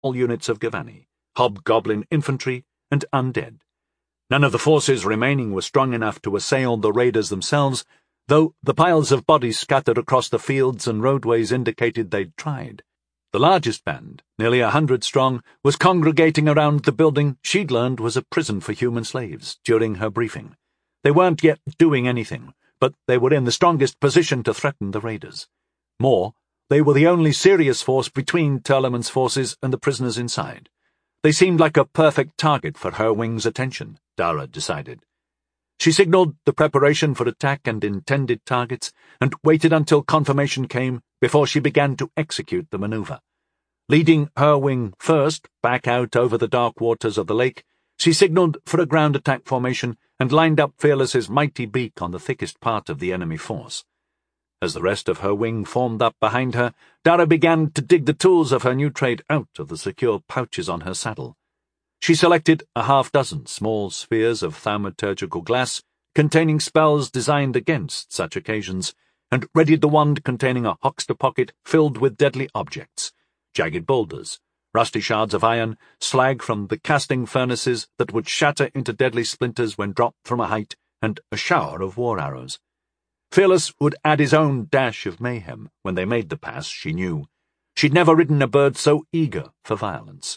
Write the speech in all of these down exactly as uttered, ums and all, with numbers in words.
all units of Gavani, hobgoblin infantry, and undead. None of the forces remaining were strong enough to assail the raiders themselves, though the piles of bodies scattered across the fields and roadways indicated they'd tried. The largest band, nearly a hundred strong, was congregating around the building she'd learned was a prison for human slaves during her briefing. They weren't yet doing anything, but they were in the strongest position to threaten the raiders. More, they were the only serious force between Telemann's forces and the prisoners inside. They seemed like a perfect target for her wing's attention, Dara decided. She signaled the preparation for attack and intended targets, and waited until confirmation came before she began to execute the maneuver. Leading her wing first back out over the dark waters of the lake, she signaled for a ground attack formation and lined up Fearless's mighty beak on the thickest part of the enemy force. As the rest of her wing formed up behind her, Dara began to dig the tools of her new trade out of the secure pouches on her saddle. She selected a half-dozen small spheres of thaumaturgical glass containing spells designed against such occasions, and readied the wand containing a huckster pocket filled with deadly objects, jagged boulders, rusty shards of iron, slag from the casting furnaces that would shatter into deadly splinters when dropped from a height, and a shower of war arrows. Fearless would add his own dash of mayhem when they made the pass, she knew. She'd never ridden a bird so eager for violence.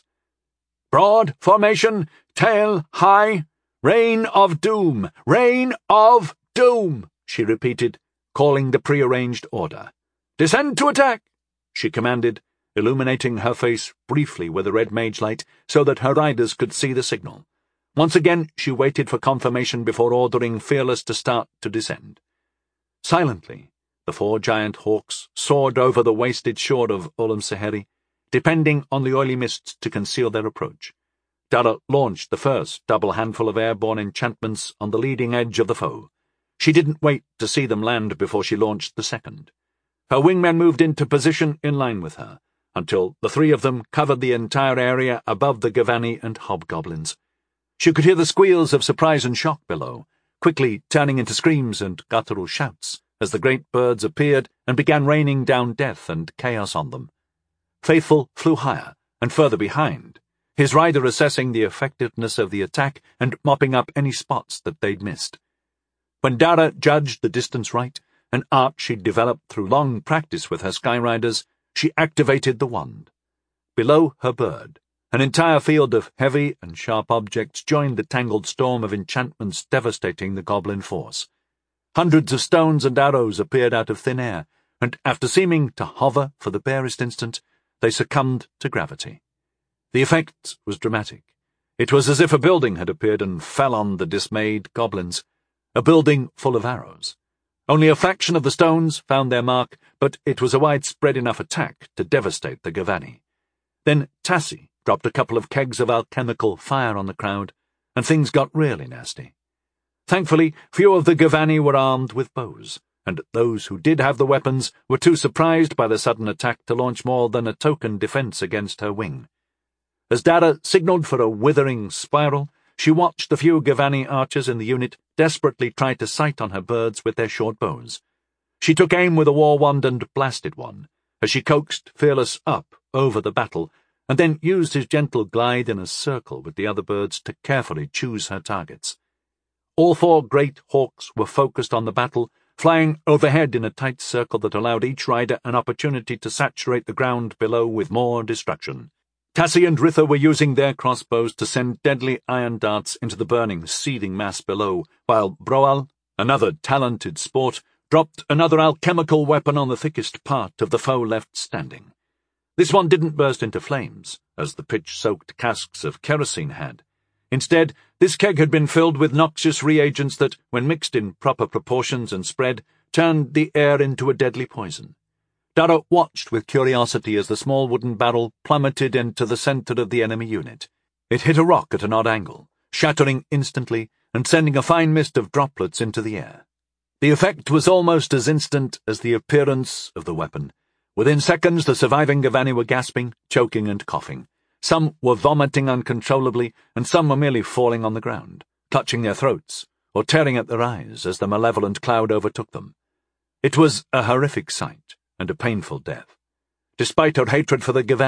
Broad formation, tail high, rain of doom, rain of doom, she repeated, calling the prearranged order. Descend to attack, she commanded, illuminating her face briefly with a red mage light so that her riders could see the signal. Once again she waited for confirmation before ordering Fearless to start to descend. Silently, the four giant hawks soared over the wasted shore of Olam Seheri, depending on the oily mists to conceal their approach. Dara launched the first double handful of airborne enchantments on the leading edge of the foe. She didn't wait to see them land before she launched the second. Her wingmen moved into position in line with her, until the three of them covered the entire area above the Gavani and hobgoblins. She could hear the squeals of surprise and shock below, quickly turning into screams and guttural shouts as the great birds appeared and began raining down death and chaos on them. Faithful flew higher and further behind, his rider assessing the effectiveness of the attack and mopping up any spots that they'd missed. When Dara judged the distance right, an art she'd developed through long practice with her Skyriders, she activated the wand. Below her bird, an entire field of heavy and sharp objects joined the tangled storm of enchantments devastating the goblin force. Hundreds of stones and arrows appeared out of thin air, and after seeming to hover for the barest instant, they succumbed to gravity. The effect was dramatic. It was as if a building had appeared and fell on the dismayed goblins, a building full of arrows. Only a fraction of the stones found their mark, but it was a widespread enough attack to devastate the Gavani. Then Tassi dropped a couple of kegs of alchemical fire on the crowd, and things got really nasty. Thankfully, few of the Gavani were armed with bows, and those who did have the weapons were too surprised by the sudden attack to launch more than a token defense against her wing. As Dara signaled for a withering spiral, she watched the few Gavani archers in the unit desperately try to sight on her birds with their short bows. She took aim with a war wand and blasted one, as she coaxed Fearless up over the battle, and then used his gentle glide in a circle with the other birds to carefully choose her targets. All four great hawks were focused on the battle, flying overhead in a tight circle that allowed each rider an opportunity to saturate the ground below with more destruction. Tassi and Ritha were using their crossbows to send deadly iron darts into the burning, seething mass below, while Broal, another talented sport, dropped another alchemical weapon on the thickest part of the foe left standing. This one didn't burst into flames, as the pitch-soaked casks of kerosene had. Instead, this keg had been filled with noxious reagents that, when mixed in proper proportions and spread, turned the air into a deadly poison. Dara watched with curiosity as the small wooden barrel plummeted into the center of the enemy unit. It hit a rock at an odd angle, shattering instantly and sending a fine mist of droplets into the air. The effect was almost as instant as the appearance of the weapon. Within seconds, the surviving Gavani were gasping, choking, and coughing. Some were vomiting uncontrollably, and some were merely falling on the ground, clutching their throats, or tearing at their eyes as the malevolent cloud overtook them. It was a horrific sight, and a painful death. Despite her hatred for the Gavani,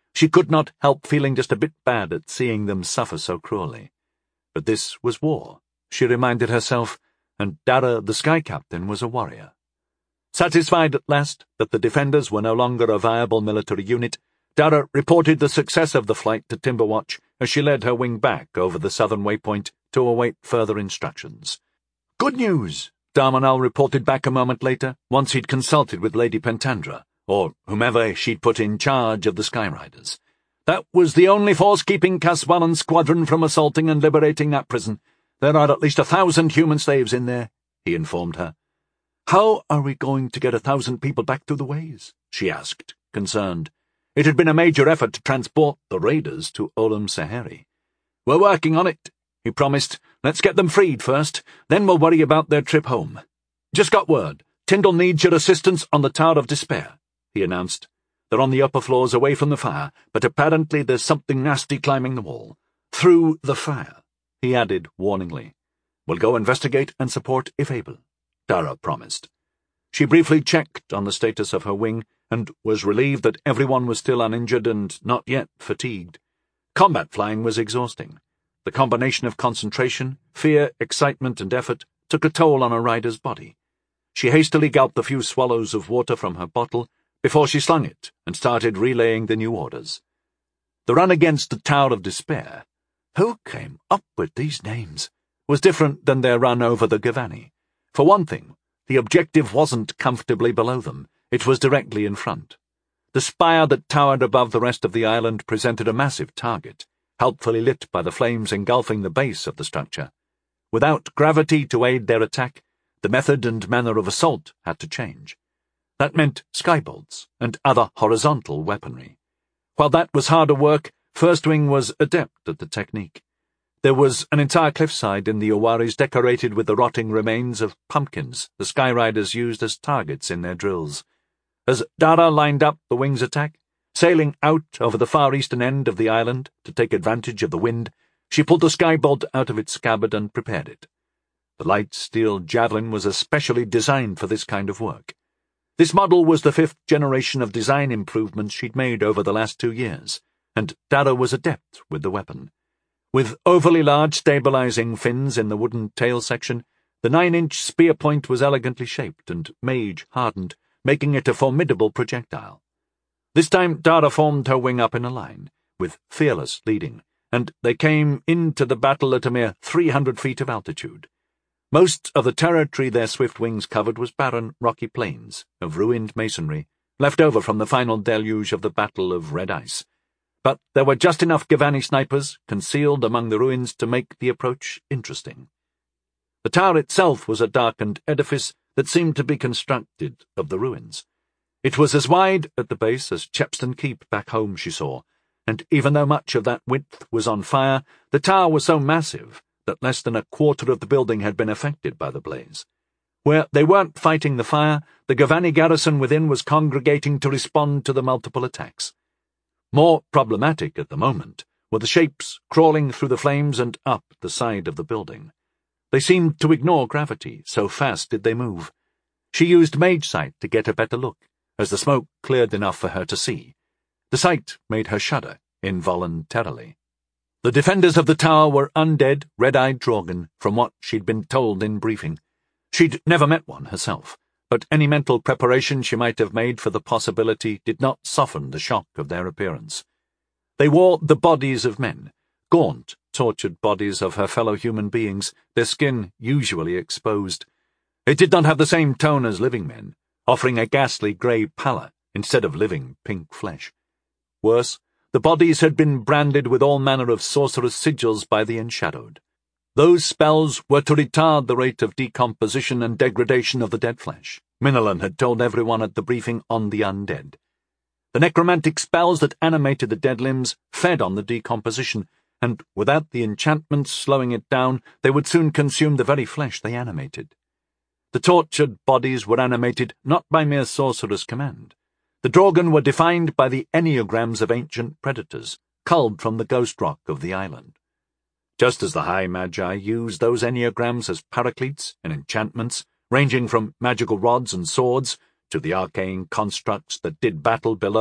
She could not help feeling just a bit bad at seeing them suffer so cruelly. But this was war, she reminded herself, and Dara, the Sky Captain, was a warrior. Satisfied at last that the defenders were no longer a viable military unit, Dara reported the success of the flight to Timberwatch as she led her wing back over the southern waypoint to await further instructions. "Good news," Darmanel reported back a moment later, once he'd consulted with Lady Pentandra, or whomever she'd put in charge of the Skyriders. "That was the only force keeping Caswallon's squadron from assaulting and liberating that prison. There are at least a thousand human slaves in there," he informed her. "How are we going to get a thousand people back through the ways?" she asked, concerned. It had been a major effort to transport the raiders to Olam Saheri. "We're working on it," he promised. "Let's get them freed first, then we'll worry about their trip home. Just got word. Tyndall needs your assistance on the Tower of Despair," he announced. "They're on the upper floors away from the fire, but apparently there's something nasty climbing the wall. Through the fire," he added warningly. "We'll go investigate and support if able," Dara promised. She briefly checked on the status of her wing and was relieved that everyone was still uninjured and not yet fatigued. Combat flying was exhausting. The combination of concentration, fear, excitement, and effort took a toll on a rider's body. She hastily gulped a few swallows of water from her bottle before she slung it and started relaying the new orders. The run against the Tower of Despair, who came up with these names, was different than their run over the Gavani. For one thing, the objective wasn't comfortably below them, it was directly in front. The spire that towered above the rest of the island presented a massive target, helpfully lit by the flames engulfing the base of the structure. Without gravity to aid their attack, the method and manner of assault had to change. That meant skybolts and other horizontal weaponry. While that was harder work, First Wing was adept at the technique. There was an entire cliffside in the Awaris decorated with the rotting remains of pumpkins the Skyriders used as targets in their drills. As Dara lined up the Wing's attack, sailing out over the far eastern end of the island to take advantage of the wind, she pulled the skybolt out of its scabbard and prepared it. The light steel javelin was especially designed for this kind of work. This model was the fifth generation of design improvements she'd made over the last two years, and Dara was adept with the weapon. With overly large stabilizing fins in the wooden tail section, the nine-inch spear point was elegantly shaped and mage-hardened, making it a formidable projectile. This time Dara formed her wing up in a line, with Fearless leading, and they came into the battle at a mere three hundred feet of altitude. Most of the territory their swift wings covered was barren, rocky plains of ruined masonry, left over from the final deluge of the Battle of Red Ice. But there were just enough Gavani snipers concealed among the ruins to make the approach interesting. The tower itself was a darkened edifice that seemed to be constructed of the ruins. It was as wide at the base as Chepston Keep back home, she saw, and even though much of that width was on fire, the tower was so massive that less than a quarter of the building had been affected by the blaze. Where they weren't fighting the fire, the Gavani garrison within was congregating to respond to the multiple attacks. More problematic at the moment were the shapes crawling through the flames and up the side of the building. They seemed to ignore gravity, so fast did they move. She used Mage Sight to get a better look, as the smoke cleared enough for her to see. The sight made her shudder involuntarily. The defenders of the tower were undead, red-eyed Drogon, from what she'd been told in briefing. She'd never met one herself, but any mental preparation she might have made for the possibility did not soften the shock of their appearance. They wore the bodies of men, gaunt, tortured bodies of her fellow human beings, their skin usually exposed. It did not have the same tone as living men, offering a ghastly grey pallor instead of living pink flesh. Worse, the bodies had been branded with all manner of sorcerous sigils by the Enshadowed. Those spells were to retard the rate of decomposition and degradation of the dead flesh, Minilan had told everyone at the briefing on the undead. The necromantic spells that animated the dead limbs fed on the decomposition, and without the enchantments slowing it down, they would soon consume the very flesh they animated. The tortured bodies were animated not by mere sorcerer's command. The Drogon were defined by the enneagrams of ancient predators, culled from the ghost rock of the island. Just as the High Magi used those enneagrams as paracletes and enchantments, ranging from magical rods and swords to the arcane constructs that did battle below,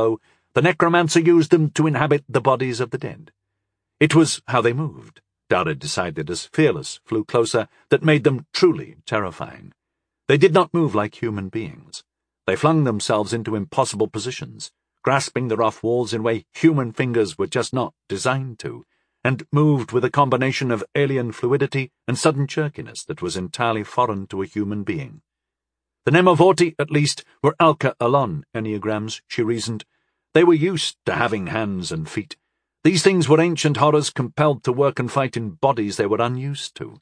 the necromancer used them to inhabit the bodies of the dead. It was how they moved, Dara decided as Fearless flew closer, that made them truly terrifying. They did not move like human beings. They flung themselves into impossible positions, grasping the rough walls in a way human fingers were just not designed to, and moved with a combination of alien fluidity and sudden jerkiness that was entirely foreign to a human being. The Nemovorti, at least, were Alka Alon enneagrams, she reasoned. They were used to having hands and feet. These things were ancient horrors compelled to work and fight in bodies they were unused to.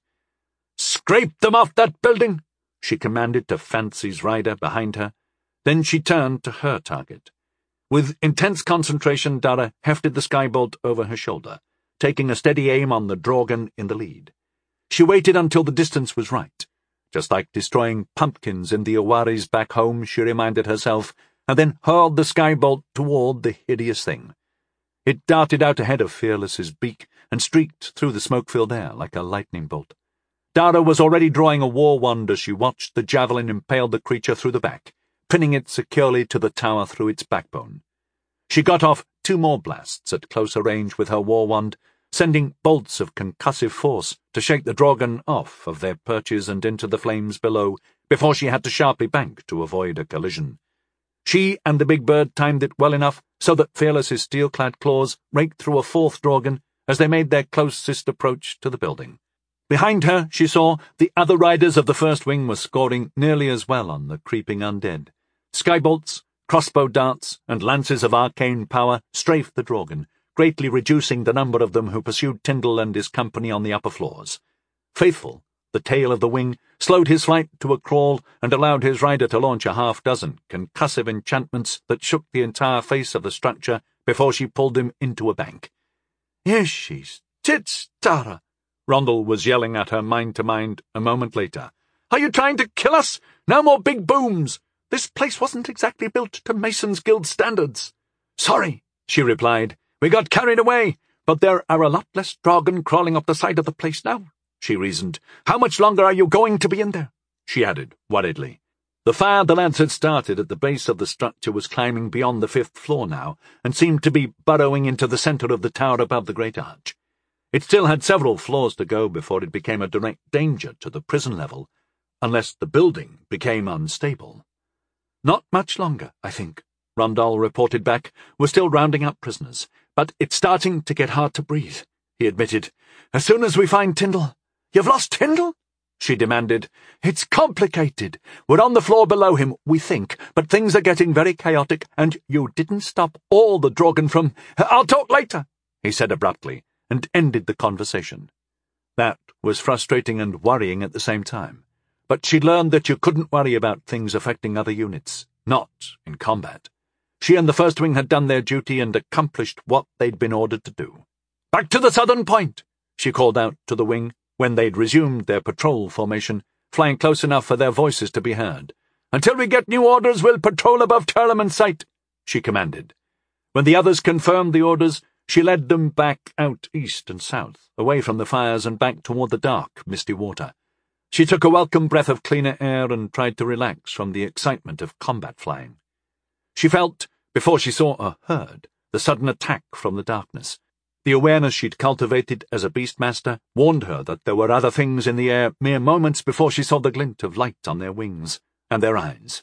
"Scrape them off that building!" she commanded to Fancy's rider behind her. Then she turned to her target. With intense concentration, Dara hefted the skybolt over her shoulder, taking a steady aim on the Drogon in the lead. She waited until the distance was right, just like destroying pumpkins in the Awaris back home, she reminded herself, and then hurled the skybolt toward the hideous thing. It darted out ahead of Fearless's beak and streaked through the smoke-filled air like a lightning bolt. Dara was already drawing a war wand as she watched the javelin impale the creature through the back, pinning it securely to the tower through its backbone. She got off two more blasts at closer range with her war wand, sending bolts of concussive force to shake the Drogon off of their perches and into the flames below before she had to sharply bank to avoid a collision. She and the big bird timed it well enough so that Fearless's steel-clad claws raked through a fourth Drogon as they made their closest approach to the building. Behind her, she saw, the other riders of the first wing were scoring nearly as well on the creeping undead. Skybolts, crossbow darts, and lances of arcane power strafed the Drogon, greatly reducing the number of them who pursued Tyndall and his company on the upper floors. Faithful, the tail of the wing, slowed his flight to a crawl and allowed his rider to launch a half-dozen concussive enchantments that shook the entire face of the structure before she pulled him into a bank. "Yes, she's tits, Dara," Rondel was yelling at her mind-to-mind a moment later. "Are you trying to kill us? No more big booms! This place wasn't exactly built to Masons Guild standards." "Sorry," she replied. "We got carried away, but there are a lot less Drogon crawling up the side of the place now," she reasoned. "How much longer are you going to be in there?" she added, worriedly. The fire the lads had started at the base of the structure was climbing beyond the fifth floor now, and seemed to be burrowing into the centre of the tower above the great arch. It still had several floors to go before it became a direct danger to the prison level, unless the building became unstable. "Not much longer, I think," Rondal reported back. "We're still rounding up prisoners, but it's starting to get hard to breathe," he admitted. "As soon as we find Tyndall—" "You've lost Tyndall?" she demanded. "It's complicated. We're on the floor below him, we think, but things are getting very chaotic, and you didn't stop all the Drogon from— I'll talk later," he said abruptly, and ended the conversation. That was frustrating and worrying at the same time, but she'd learned that you couldn't worry about things affecting other units, not in combat. She and the First Wing had done their duty and accomplished what they'd been ordered to do. "Back to the southern point," she called out to the wing when they'd resumed their patrol formation, flying close enough for their voices to be heard. "Until we get new orders, we'll patrol above Tearlam's sight," she commanded. When the others confirmed the orders, she led them back out east and south, away from the fires and back toward the dark, misty water. She took a welcome breath of cleaner air and tried to relax from the excitement of combat flying. She felt, before she saw or heard, the sudden attack from the darkness. The awareness she'd cultivated as a beastmaster warned her that there were other things in the air mere moments before she saw the glint of light on their wings and their eyes.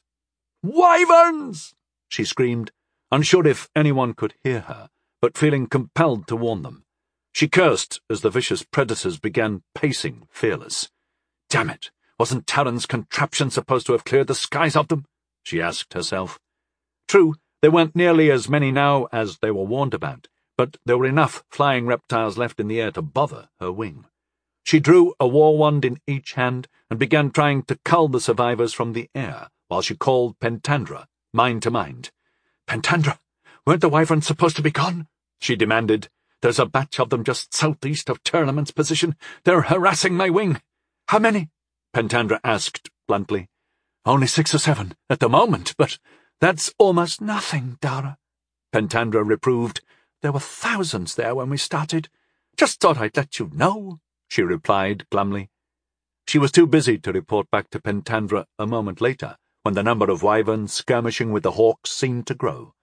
"Wyverns!" she screamed, unsure if anyone could hear her, but feeling compelled to warn them. She cursed as the vicious predators began pacing Fearless. "Damn it! Wasn't Terran's contraption supposed to have cleared the skies of them?" she asked herself. True, there weren't nearly as many now as they were warned about, but there were enough flying reptiles left in the air to bother her wing. She drew a war wand in each hand and began trying to cull the survivors from the air while she called Pentandra, mind to mind. "Pentandra, weren't the wyverns supposed to be gone?" she demanded. "There's a batch of them just southeast of Tearlam's position. They're harassing my wing." "How many?" Pentandra asked bluntly. "Only six or seven at the moment, but that's almost nothing, Dara," Pentandra reproved. "There were thousands there when we started. Just thought I'd let you know," she replied glumly. She was too busy to report back to Pentandra a moment later, when the number of wyverns skirmishing with the hawks seemed to grow.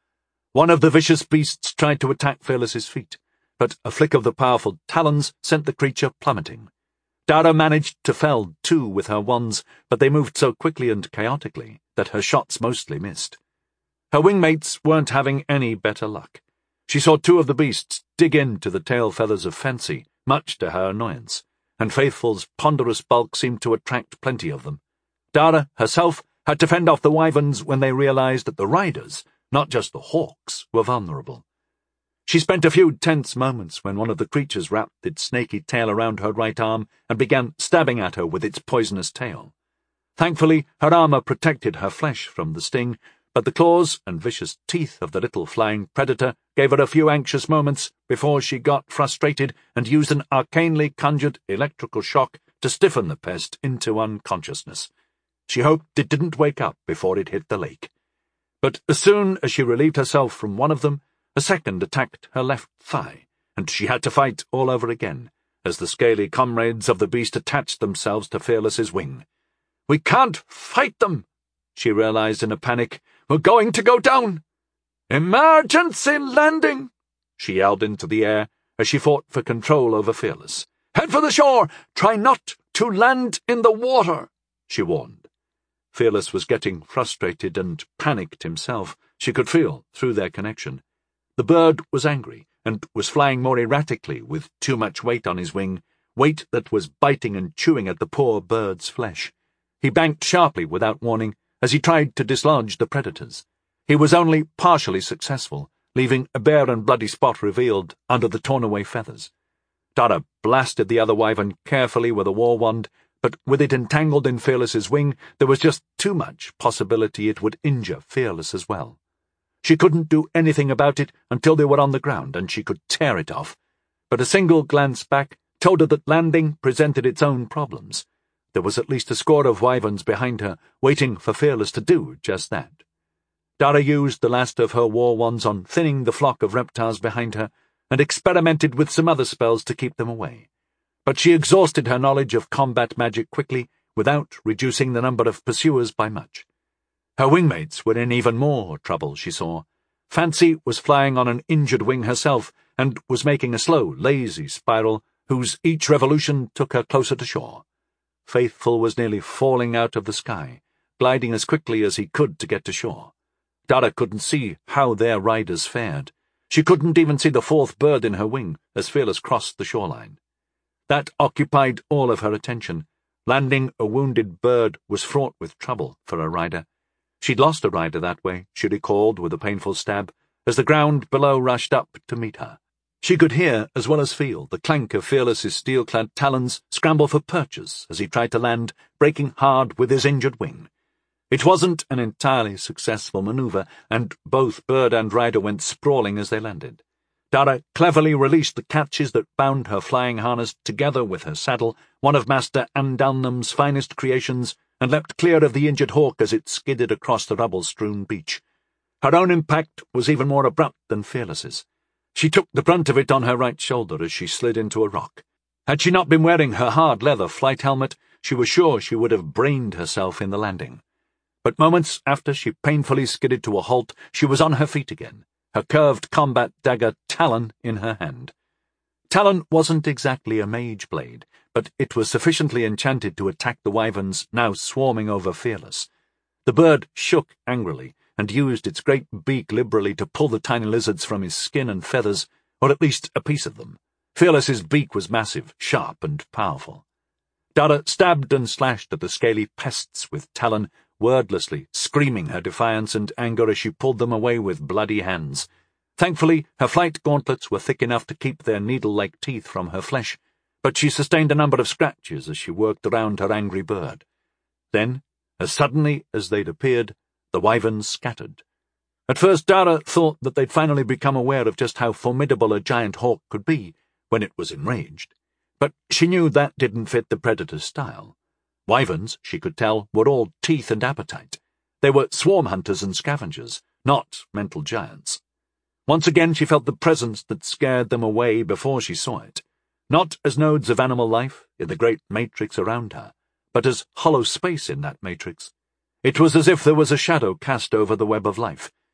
One of the vicious beasts tried to attack Fearless's feet, but a flick of the powerful talons sent the creature plummeting. Dara managed to fell two with her wands, but they moved so quickly and chaotically that her shots mostly missed. Her wingmates weren't having any better luck. She saw two of the beasts dig into the tail feathers of Fancy, much to her annoyance, and Faithful's ponderous bulk seemed to attract plenty of them. Dara, herself, had to fend off the wyverns when they realized that the riders, not just the hawks, were vulnerable. She spent a few tense moments when one of the creatures wrapped its snaky tail around her right arm and began stabbing at her with its poisonous tail. Thankfully, her armor protected her flesh from the sting, but the claws and vicious teeth of the little flying predator gave her a few anxious moments before she got frustrated and used an arcanely conjured electrical shock to stiffen the pest into unconsciousness. She hoped it didn't wake up before it hit the lake. But as soon as she relieved herself from one of them, a second attacked her left thigh, and she had to fight all over again, as the scaly comrades of the beast attached themselves to Fearless's wing. "We can't fight them," she realized in a panic. "We're going to go down." "Emergency landing!" she yelled into the air as she fought for control over Fearless. "Head for the shore! Try not to land in the water," she warned. Fearless was getting frustrated and panicked himself. She could feel through their connection. The bird was angry and was flying more erratically with too much weight on his wing, weight that was biting and chewing at the poor bird's flesh. He banked sharply without warning as he tried to dislodge the predators. He was only partially successful, leaving a bare and bloody spot revealed under the torn-away feathers. Dara blasted the other wyvern carefully with a war wand, but with it entangled in Fearless's wing, there was just too much possibility it would injure Fearless as well. She couldn't do anything about it until they were on the ground, and she could tear it off. But a single glance back told her that landing presented its own problems. There was at least a score of wyverns behind her, waiting for Fearless to do just that. Dara used the last of her war wands on thinning the flock of reptiles behind her, and experimented with some other spells to keep them away. But she exhausted her knowledge of combat magic quickly, without reducing the number of pursuers by much. Her wingmates were in even more trouble, she saw. Fancy was flying on an injured wing herself, and was making a slow, lazy spiral, whose each revolution took her closer to shore. Faithful was nearly falling out of the sky, gliding as quickly as he could to get to shore. Dara couldn't see how their riders fared. She couldn't even see the fourth bird in her wing as Fearless crossed the shoreline. That occupied all of her attention. Landing a wounded bird was fraught with trouble for a rider. She'd lost a rider that way, she recalled with a painful stab, as the ground below rushed up to meet her. She could hear, as well as feel, the clank of Fearless's steel-clad talons scramble for purchase as he tried to land, breaking hard with his injured wing. It wasn't an entirely successful maneuver, and both bird and rider went sprawling as they landed. Dara cleverly released the catches that bound her flying harness together with her saddle, one of Master Andalnum's finest creations, and leapt clear of the injured hawk as it skidded across the rubble-strewn beach. Her own impact was even more abrupt than Fearless's. She took the brunt of it on her right shoulder as she slid into a rock. Had she not been wearing her hard leather flight helmet, she was sure she would have brained herself in the landing. But moments after she painfully skidded to a halt, she was on her feet again, her curved combat dagger Talon in her hand. Talon wasn't exactly a mage blade, but it was sufficiently enchanted to attack the wyverns now swarming over Fearless. The bird shook angrily, and used its great beak liberally to pull the tiny lizards from his skin and feathers, or at least a piece of them. Fearless's beak was massive, sharp, and powerful. Dara stabbed and slashed at the scaly pests with Talon, wordlessly, screaming her defiance and anger as she pulled them away with bloody hands. Thankfully, her flight gauntlets were thick enough to keep their needle-like teeth from her flesh, but she sustained a number of scratches as she worked around her angry bird. Then, as suddenly as they'd appeared, the wyverns scattered. At first Dara thought that they'd finally become aware of just how formidable a giant hawk could be when it was enraged, but she knew that didn't fit the predator's style. Wyverns, she could tell, were all teeth and appetite. They were swarm hunters and scavengers, not mental giants. Once again she felt the presence that scared them away before she saw it, not as nodes of animal life in the great matrix around her, but as hollow space in that matrix. It was as if there was a shadow cast over the web of life.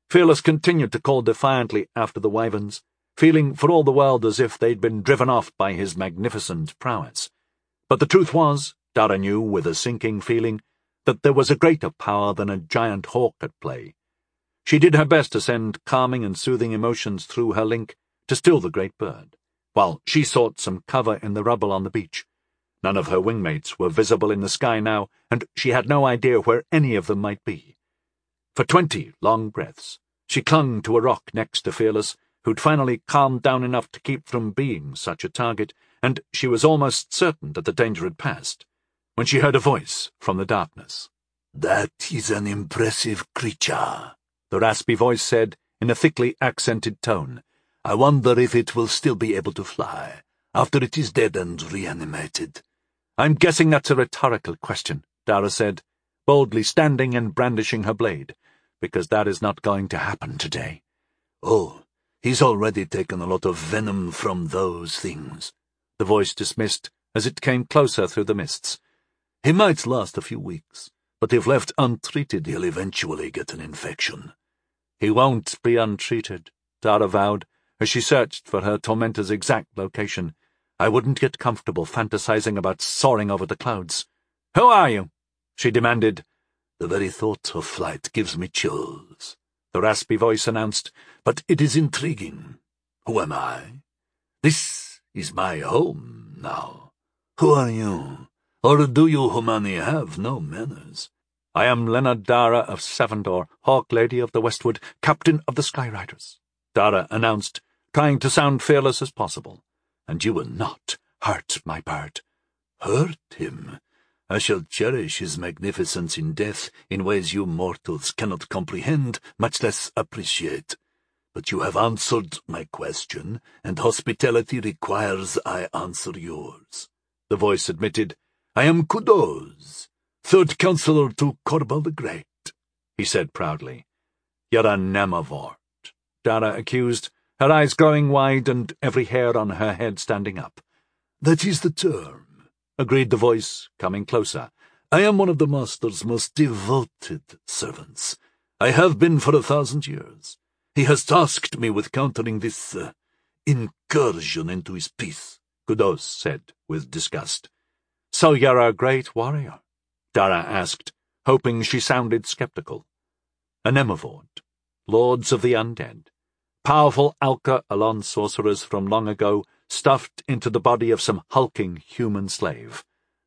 Fearless continued to call defiantly after the wyverns, feeling for all the world as if they'd been driven off by his magnificent prowess. But the truth was, Dara knew with a sinking feeling, that there was a greater power than a giant hawk at play. She did her best to send calming and soothing emotions through her link to still the great bird, while she sought some cover in the rubble on the beach. None of her wingmates were visible in the sky now, and she had no idea where any of them might be. For twenty long breaths, she clung to a rock next to Fearless, who'd finally calmed down enough to keep from being such a target, and she was almost certain that the danger had passed, when she heard a voice from the darkness. "That is an impressive creature," the raspy voice said in a thickly accented tone. "I wonder if it will still be able to fly, after it is dead and reanimated." "I'm guessing that's a rhetorical question," Dara said, boldly standing and brandishing her blade, "because that is not going to happen today." "Oh, he's already taken a lot of venom from those things," the voice dismissed as it came closer through the mists. "He might last a few weeks, but if left untreated, he'll eventually get an infection." "He won't be untreated," Dara vowed, as she searched for her tormentor's exact location. "I wouldn't get comfortable fantasizing about soaring over the clouds." "Who are you?" she demanded. "The very thought of flight gives me chills," the raspy voice announced, "but it is intriguing. Who am I? This is my home now. Who are you? Or do you humani have no manners?" "I am Leonard Dara of Sevendor, Hawk Lady of the Westwood, Captain of the Skyriders," Dara announced, trying to sound fearless as possible. "And you will not hurt my bird." "Hurt him? I shall cherish his magnificence in death in ways you mortals cannot comprehend, much less appreciate. But you have answered my question, and hospitality requires I answer yours," the voice admitted. "I am Kudos, third counselor to Korbal the Great," he said proudly. "You're a Nemavort," Dara accused, her eyes growing wide and every hair on her head standing up. "That is the term," agreed the voice, coming closer. "I am one of the Master's most devoted servants. I have been for a thousand years. He has tasked me with countering this uh, incursion into his peace," Kudos said with disgust. "So you're a great warrior?" Dara asked, hoping she sounded skeptical. "A Nemavort, lords of the undead, powerful Alka Alon sorcerers from long ago, stuffed into the body of some hulking human slave."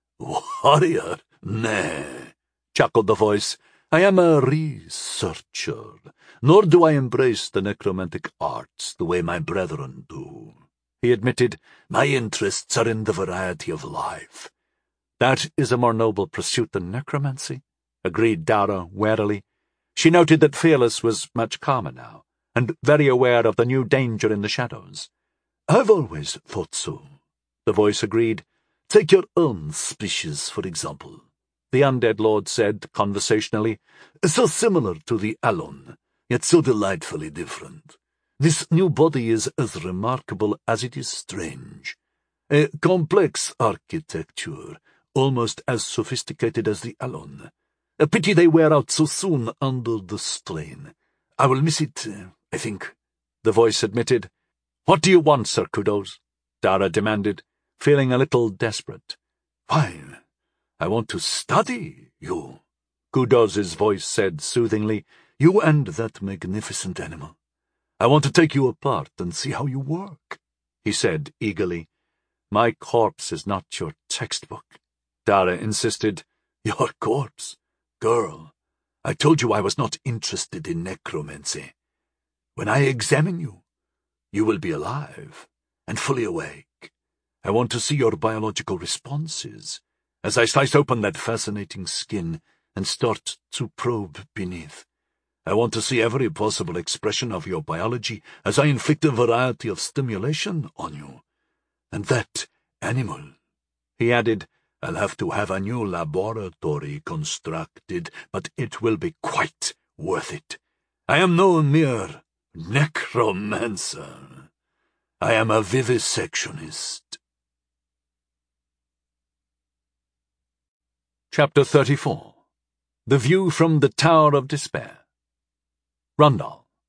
"Warrior? Nay," chuckled the voice. "I am a researcher, nor do I embrace the necromantic arts the way my brethren do," he admitted. "My interests are in the variety of life." "That is a more noble pursuit than necromancy," agreed Dara warily. She noted that Fearless was much calmer now, and very aware of the new danger in the shadows. "I've always thought so," the voice agreed. "Take your own species, for example," the undead lord said conversationally. "So similar to the Alon, yet so delightfully different. This new body is as remarkable as it is strange. A complex architecture, almost as sophisticated as the Alon. A pity they wear out so soon under the strain. I will miss it, uh, I think," the voice admitted. "What do you want, Sir Kudos?" Dara demanded, feeling a little desperate. "Why, I want to study you," Kudos's voice said soothingly. "You and that magnificent animal. I want to take you apart and see how you work," he said eagerly. "My corpse is not your textbook," Dara insisted. "Your corpse? Girl, I told you I was not interested in necromancy. When I examine you, you will be alive and fully awake. I want to see your biological responses as I slice open that fascinating skin and start to probe beneath. I want to see every possible expression of your biology as I inflict a variety of stimulation on you. And that animal," he added, "I'll have to have a new laboratory constructed, but it will be quite worth it. I am no mere necromancer. I am a vivisectionist." Chapter thirty-four. The View from the Tower of Despair. Rundal,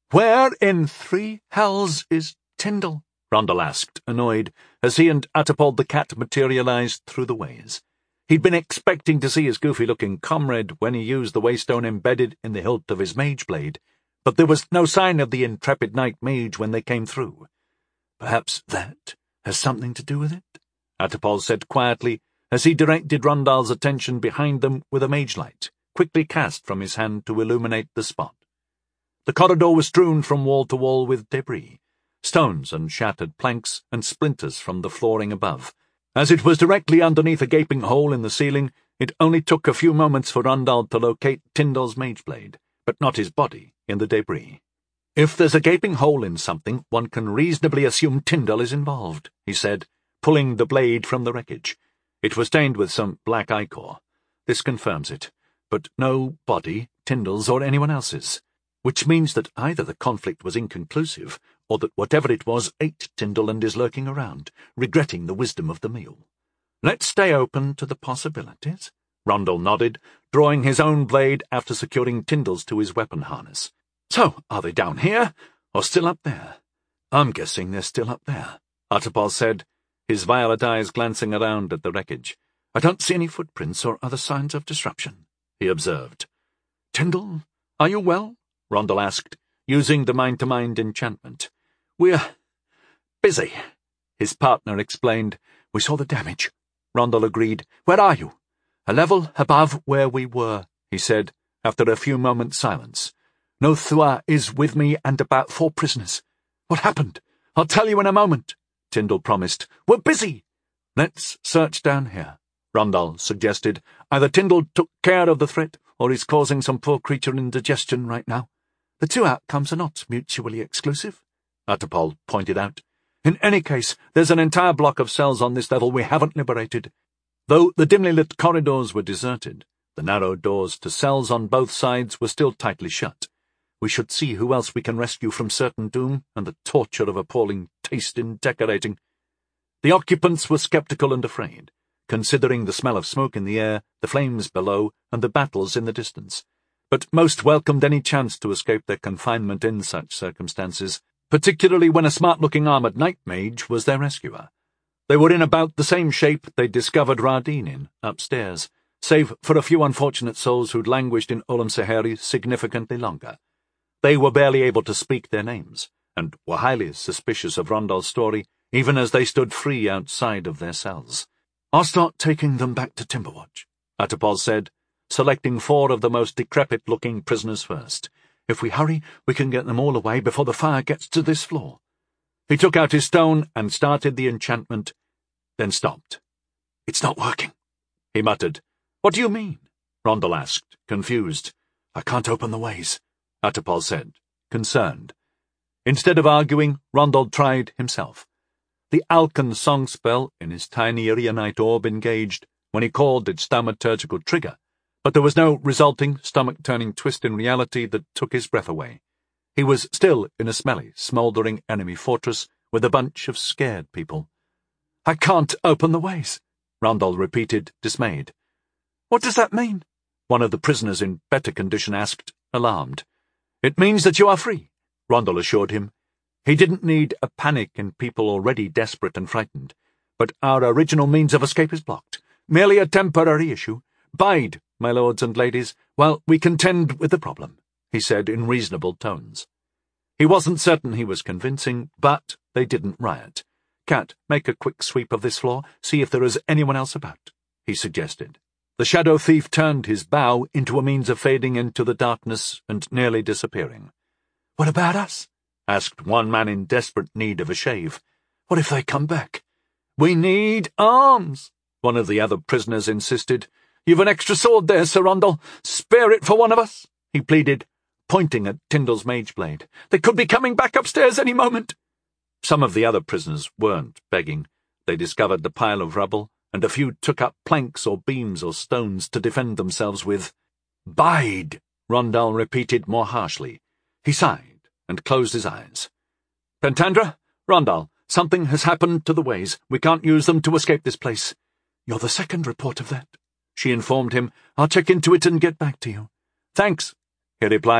"Where in three hells is Tyndall?" Rondel asked, annoyed, as he and Attapod the cat materialized through the ways. He'd been expecting to see his goofy-looking comrade when he used the waystone embedded in the hilt of his mage blade, but there was no sign of the intrepid knight mage when they came through. "Perhaps that has something to do with it?" Attapod said quietly, as he directed Rondel's attention behind them with a mage light, quickly cast from his hand to illuminate the spot. The corridor was strewn from wall to wall with debris, stones and shattered planks and splinters from the flooring above. As it was directly underneath a gaping hole in the ceiling, it only took a few moments for Rondel to locate Tyndall's mage blade, but not his body, in the debris. "If there's a gaping hole in something, one can reasonably assume Tyndall is involved," he said, pulling the blade from the wreckage. It was stained with some black ichor. "This confirms it, but no body, Tyndall's or anyone else's, which means that either the conflict was inconclusive, or that whatever it was ate Tyndall and is lurking around, regretting the wisdom of the meal. Let's stay open to the possibilities." Rondel nodded, drawing his own blade after securing Tyndall's to his weapon harness. "So, are they down here, or still up there?" "I'm guessing they're still up there," Attapod said, his violet eyes glancing around at the wreckage. "I don't see any footprints or other signs of disruption," he observed. "Tyndall, are you well?" Rondel asked, using the mind-to-mind enchantment. "We're busy," his partner explained. "We saw the damage," Rondel agreed. "Where are you?" "A level above where we were," he said, after a few moments' silence. "Nothua is with me and about four prisoners." "What happened?" "I'll tell you in a moment," Tyndall promised. "We're busy." "Let's search down here," Rondel suggested. "Either Tyndall took care of the threat, or he's causing some poor creature indigestion right now." "The two outcomes are not mutually exclusive," Attapod pointed out. "In any case, there's an entire block of cells on this level we haven't liberated." Though the dimly lit corridors were deserted, the narrow doors to cells on both sides were still tightly shut. "We should see who else we can rescue from certain doom and the torture of appalling taste in decorating." The occupants were sceptical and afraid, considering the smell of smoke in the air, the flames below, and the battles in the distance, but most welcomed any chance to escape their confinement in such circumstances, particularly when a smart-looking armoured night mage was their rescuer. They were in about the same shape they'd discovered Rardeen in, upstairs, save for a few unfortunate souls who'd languished in Olam Seheri significantly longer. They were barely able to speak their names, and were highly suspicious of Rondel's story, even as they stood free outside of their cells. "I'll start taking them back to Timberwatch," Attapod said, selecting four of the most decrepit-looking prisoners first. "If we hurry, we can get them all away before the fire gets to this floor." He took out his stone and started the enchantment, then stopped. "It's not working," he muttered. "What do you mean?" Rondel asked, confused. "I can't open the ways," Attapod said, concerned. Instead of arguing, Rondel tried himself. The Alkan song spell in his tiny Irianite orb engaged when he called its thaumaturgical trigger, but there was no resulting stomach-turning twist in reality that took his breath away. He was still in a smelly, smouldering enemy fortress with a bunch of scared people. "I can't open the ways," Rondel repeated, dismayed. "What does that mean?" one of the prisoners in better condition asked, alarmed. "It means that you are free," Rondel assured him. He didn't need a panic in people already desperate and frightened. "But our original means of escape is blocked. Merely a temporary issue. Bide, my lords and ladies, while we contend with the problem," he said in reasonable tones. He wasn't certain he was convincing, but they didn't riot. "Cat, make a quick sweep of this floor, see if there is anyone else about," he suggested. The shadow thief turned his bow into a means of fading into the darkness and nearly disappearing. "What about us?" asked one man in desperate need of a shave. "What if they come back?" "We need arms," one of the other prisoners insisted. "You've an extra sword there, Sir Rondel. Spare it for one of us," he pleaded, pointing at Tyndall's mage blade. "They could be coming back upstairs any moment." Some of the other prisoners weren't begging. They discovered the pile of rubble, and a few took up planks or beams or stones to defend themselves with. "Bide," Rondel repeated more harshly. He sighed and closed his eyes. "Pentandra, Rondel, something has happened to the ways. We can't use them to escape this place." "You're the second report of that," she informed him. "I'll check into it and get back to you." "Thanks," he replied,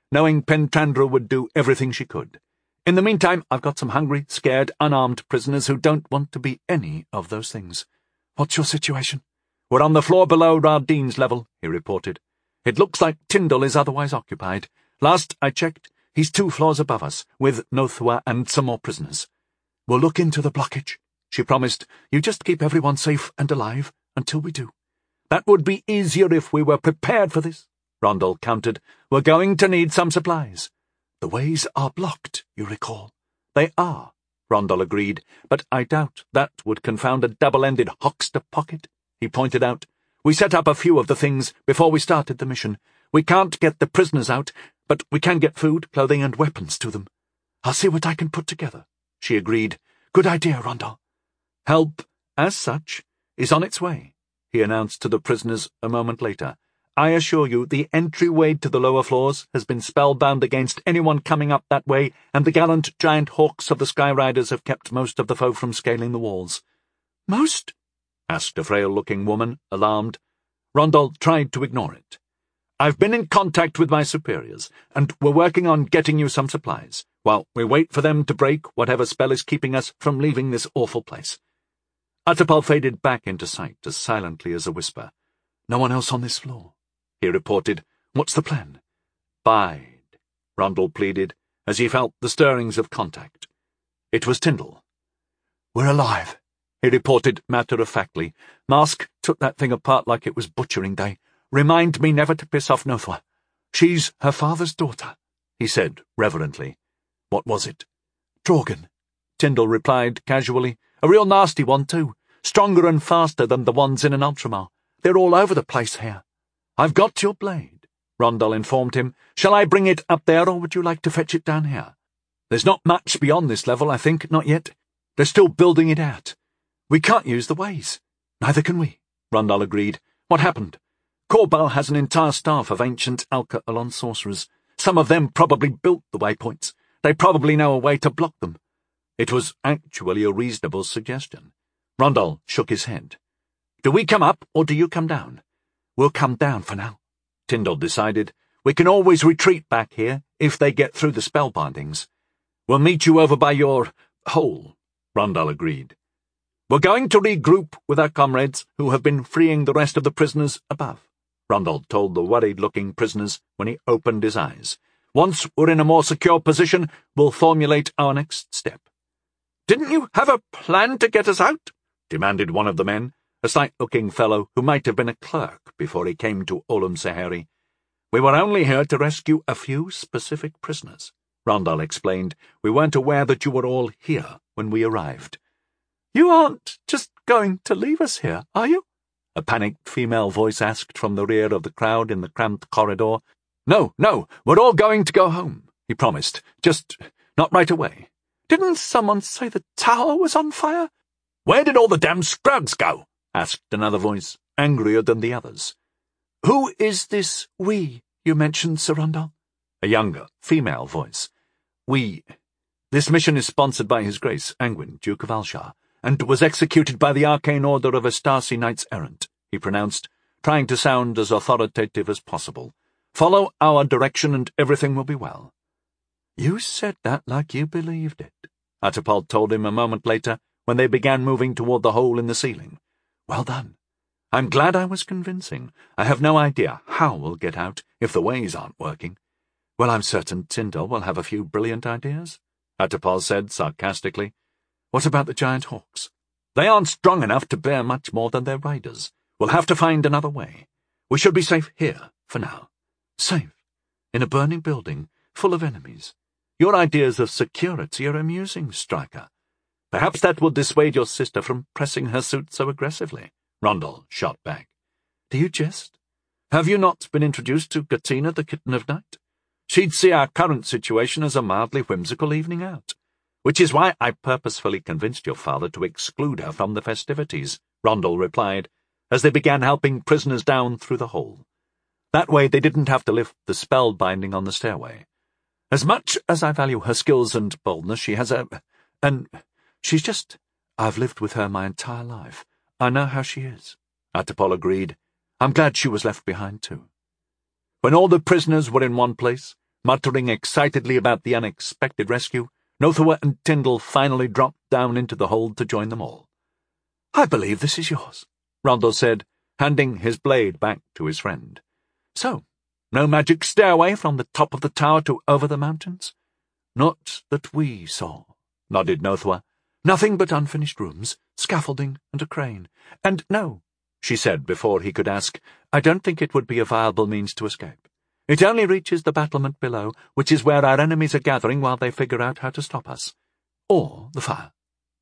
knowing Pentandra would do everything she could. In the meantime, I've got some hungry, scared, unarmed prisoners who don't want to be any of those things. What's your situation? We're on the floor below Rardine's level, he reported. It looks like Tyndall is otherwise occupied. Last I checked, he's two floors above us, with Nothwa and some more prisoners. We'll look into the blockage, she promised. You just keep everyone safe and alive until we do. That would be easier if we were prepared for this, Rondal countered. We're going to need some supplies. The ways are blocked, you recall. They are, Rondal agreed, but I doubt that would confound a double-ended Hoxter pocket, he pointed out. We set up a few of the things before we started the mission. We can't get the prisoners out, but we can get food, clothing, and weapons to them. I'll see what I can put together, she agreed. Good idea, Rondal. Help, as such, is on its way, he announced to the prisoners a moment later. I assure you the entryway to the lower floors has been spellbound against anyone coming up that way, and the gallant giant hawks of the Skyriders have kept most of the foe from scaling the walls. Most? Asked a frail-looking woman, alarmed. Rondal tried to ignore it. I've been in contact with my superiors, and we're working on getting you some supplies, while we wait for them to break whatever spell is keeping us from leaving this awful place. Utapau faded back into sight as silently as a whisper. No one else on this floor, he reported. What's the plan? Bide, Rondal pleaded, as he felt the stirrings of contact. It was Tyndall. We're alive, he reported matter-of-factly. Mask took that thing apart like it was butchering day. Remind me never to piss off Nothwa. She's her father's daughter, he said reverently. What was it? Drogon, Tyndall replied casually. A real nasty one, too. Stronger and faster than the ones in an Ultramar. They're all over the place here. I've got your blade, Rondal informed him. Shall I bring it up there, or would you like to fetch it down here? There's not much beyond this level, I think, not yet. They're still building it out. We can't use the ways. Neither can we, Rondal agreed. What happened? Korbal has an entire staff of ancient Alka Alon sorcerers. Some of them probably built the waypoints. They probably know a way to block them. It was actually a reasonable suggestion. Rondal shook his head. Do we come up, or do you come down? We'll come down for now, Tyndall decided. We can always retreat back here if they get through the spellbindings. We'll meet you over by your hole, Rondal agreed. We're going to regroup with our comrades who have been freeing the rest of the prisoners above, Rondal told the worried-looking prisoners when he opened his eyes. Once we're in a more secure position, we'll formulate our next step. Didn't you have a plan to get us out? Demanded one of the men, a slight-looking fellow who might have been a clerk before he came to Olam Saheri. We were only here to rescue a few specific prisoners, Rondal explained. We weren't aware that you were all here when we arrived. You aren't just going to leave us here, are you? A panicked female voice asked from the rear of the crowd in the cramped corridor. No, no, we're all going to go home, he promised. Just not right away. Didn't someone say the tower was on fire? Where did all the damn scrugs go? Asked another voice, angrier than the others. Who is this we you mentioned, Sir Rondal? A younger, female voice. We. This mission is sponsored by His Grace, Angwin, Duke of Alshar, and was executed by the Arcane Order of Astasi Knights-Errant, he pronounced, trying to sound as authoritative as possible. Follow our direction and everything will be well. You said that like you believed it, Utapau told him a moment later when they began moving toward the hole in the ceiling. Well done. I'm glad I was convincing. I have no idea how we'll get out if the ways aren't working. Well, I'm certain Tyndall will have a few brilliant ideas, Utapau said sarcastically. What about the giant hawks? They aren't strong enough to bear much more than their riders. We'll have to find another way. We should be safe here, for now. Safe? In a burning building, full of enemies. Your ideas of security are amusing, Striker. Perhaps that will dissuade your sister from pressing her suit so aggressively, Rondal shot back. Do you jest? Have you not been introduced to Gatina, the Kitten of Night? She'd see our current situation as a mildly whimsical evening out. Which is why I purposefully convinced your father to exclude her from the festivities, Rondal replied, as they began helping prisoners down through the hole. That way they didn't have to lift the spell binding on the stairway. As much as I value her skills and boldness, she has a... and she's just... I've lived with her my entire life. I know how she is, Utapau agreed. I'm glad she was left behind, too. When all the prisoners were in one place, Muttering excitedly about the unexpected rescue, Nothwa and Tyndall finally dropped down into the hold to join them all. "I believe this is yours," Rondal said, handing his blade back to his friend. "So, no magic stairway from the top of the tower to over the mountains?" "Not that we saw," nodded Nothwa. "Nothing but unfinished rooms, scaffolding, and a crane. And no," she said before he could ask, "I don't think it would be a viable means to escape. It only reaches the battlement below, which is where our enemies are gathering while they figure out how to stop us. Or the fire."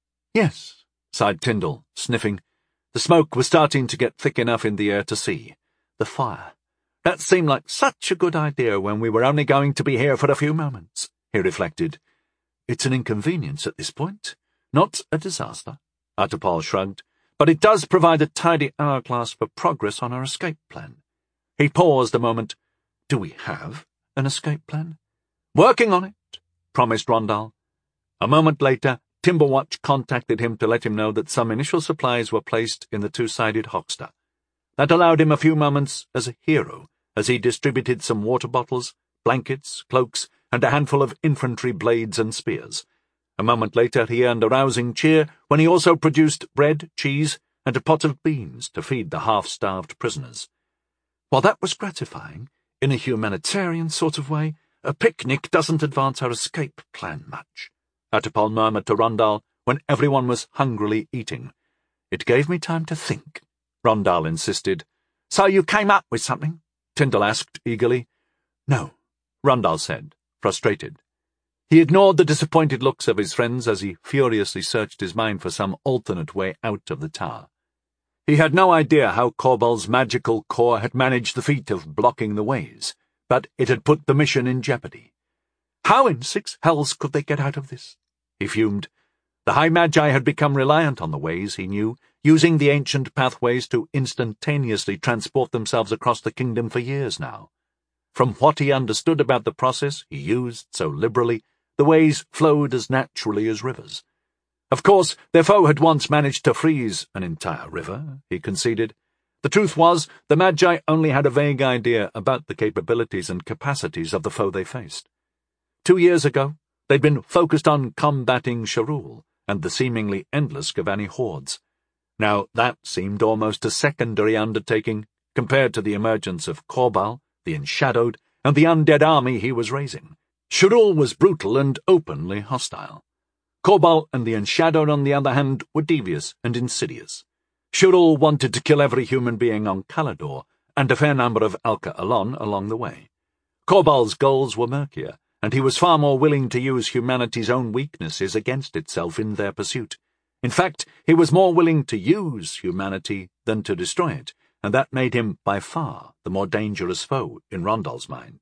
"Yes," sighed Tyndall, sniffing. The smoke was starting to get thick enough in the air to see. The fire. That seemed like such a good idea when we were only going to be here for a few moments, he reflected. "It's an inconvenience at this point, not a disaster," Utapau shrugged, "but it does provide a tidy hourglass for progress on our escape plan." He paused a moment. "Do we have an escape plan?" "Working on it," promised Rondal. A moment later, Timberwatch contacted him to let him know that some initial supplies were placed in the two-sided hockster. That allowed him a few moments as a hero as he distributed some water bottles, blankets, cloaks, and a handful of infantry blades and spears. A moment later he earned a rousing cheer when he also produced bread, cheese, and a pot of beans to feed the half-starved prisoners. While that was gratifying, in a humanitarian sort of way, a picnic doesn't advance our escape plan much, Utapau murmured to Rondal when everyone was hungrily eating. "It gave me time to think," Rondal insisted. "So you came up with something?" Tyndall asked eagerly. "No," Rondal said, frustrated. He ignored the disappointed looks of his friends as he furiously searched his mind for some alternate way out of the tower. He had no idea how Corbal's magical core had managed the feat of blocking the ways, but it had put the mission in jeopardy. How in six hells could they get out of this? He fumed. The High Magi had become reliant on the ways, he knew, using the ancient pathways to instantaneously transport themselves across the kingdom for years now. From what he understood about the process he used so liberally, the ways flowed as naturally as rivers. Of course, their foe had once managed to freeze an entire river, he conceded. The truth was, the Magi only had a vague idea about the capabilities and capacities of the foe they faced. Two years ago, they'd been focused on combating Sharul and the seemingly endless Gavani hordes. Now that seemed almost a secondary undertaking compared to the emergence of Corbal, the Enshadowed, and the undead army he was raising. Sharul was brutal and openly hostile. Corbal and the Enshadowed, on the other hand, were devious and insidious. Sharul wanted to kill every human being on Calador, and a fair number of Alka Alon along the way. Corbal's goals were murkier, and he was far more willing to use humanity's own weaknesses against itself in their pursuit. In fact, he was more willing to use humanity than to destroy it, and that made him by far the more dangerous foe in Rondal's mind.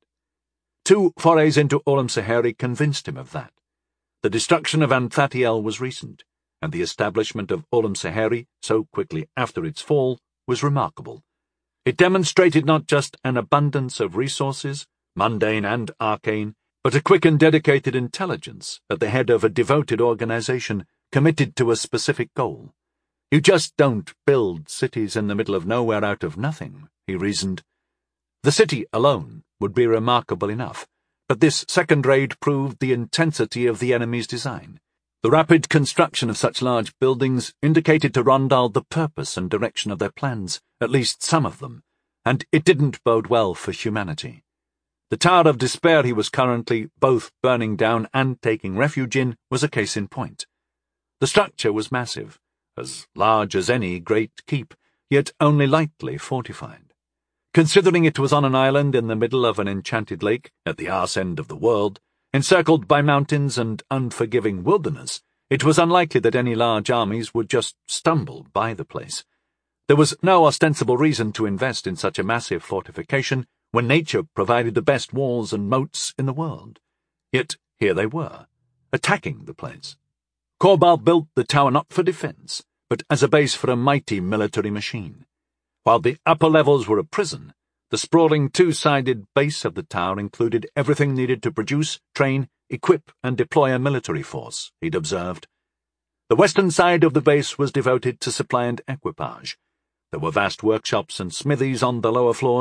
Two forays into Olam Saheri convinced him of that. The destruction of Anthatiel was recent, and the establishment of Olam Saheri so quickly after its fall was remarkable. It demonstrated not just an abundance of resources, mundane and arcane, but a quick and dedicated intelligence at the head of a devoted organization committed to a specific goal. You just don't build cities in the middle of nowhere out of nothing, he reasoned. The city alone would be remarkable enough, but this second raid proved the intensity of the enemy's design. The rapid construction of such large buildings indicated to Rondal the purpose and direction of their plans, at least some of them, and it didn't bode well for humanity. The Tower of Despair he was currently both burning down and taking refuge in was a case in point. The structure was massive, as large as any great keep, yet only lightly fortified. Considering it was on an island in the middle of an enchanted lake at the arse end of the world, encircled by mountains and unforgiving wilderness, it was unlikely that any large armies would just stumble by the place. There was no ostensible reason to invest in such a massive fortification when nature provided the best walls and moats in the world. Yet here they were, attacking the place. Corbal built the tower not for defense, but as a base for a mighty military machine. While the upper levels were a prison, the sprawling two-sided base of the tower included everything needed to produce, train, equip, and deploy a military force, he'd observed. The western side of the base was devoted to supply and equipage. There were vast workshops and smithies on the lower floors,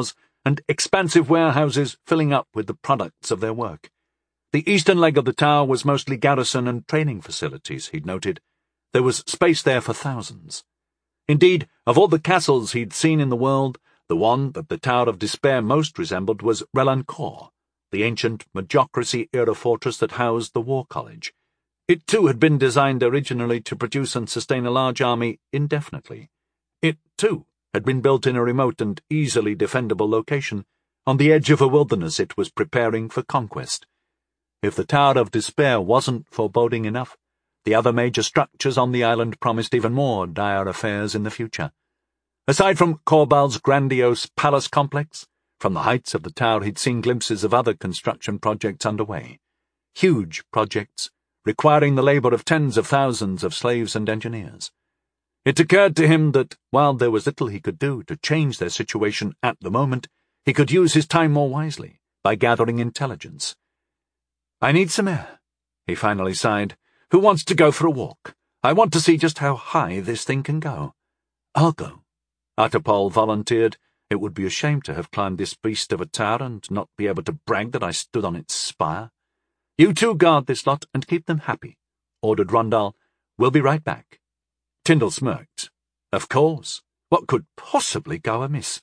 and expansive warehouses filling up with the products of their work. The eastern leg of the tower was mostly garrison and training facilities, he'd noted. There was space there for thousands. Indeed, of all the castles he'd seen in the world, the one that the Tower of Despair most resembled was Relancourt, the ancient Majocracy-era fortress that housed the War College. It too had been designed originally to produce and sustain a large army indefinitely. It too had been built in a remote and easily defendable location, on the edge of a wilderness it was preparing for conquest. If the Tower of Despair wasn't foreboding enough, the other major structures on the island promised even more dire affairs in the future. Aside from Corbal's grandiose palace complex, from the heights of the tower he'd seen glimpses of other construction projects underway. Huge projects, requiring the labour of tens of thousands of slaves and engineers. It occurred to him that, while there was little he could do to change their situation at the moment, he could use his time more wisely, by gathering intelligence. "I need some air," he finally sighed. "Who wants to go for a walk? I want to see just how high this thing can go." "I'll go," Atapal volunteered. It would be a shame to have climbed this beast of a tower and not be able to brag that I stood on its spire. "You two guard this lot and keep them happy," ordered Rundal. "We'll be right back." Tyndall smirked. Of course. What could possibly go amiss?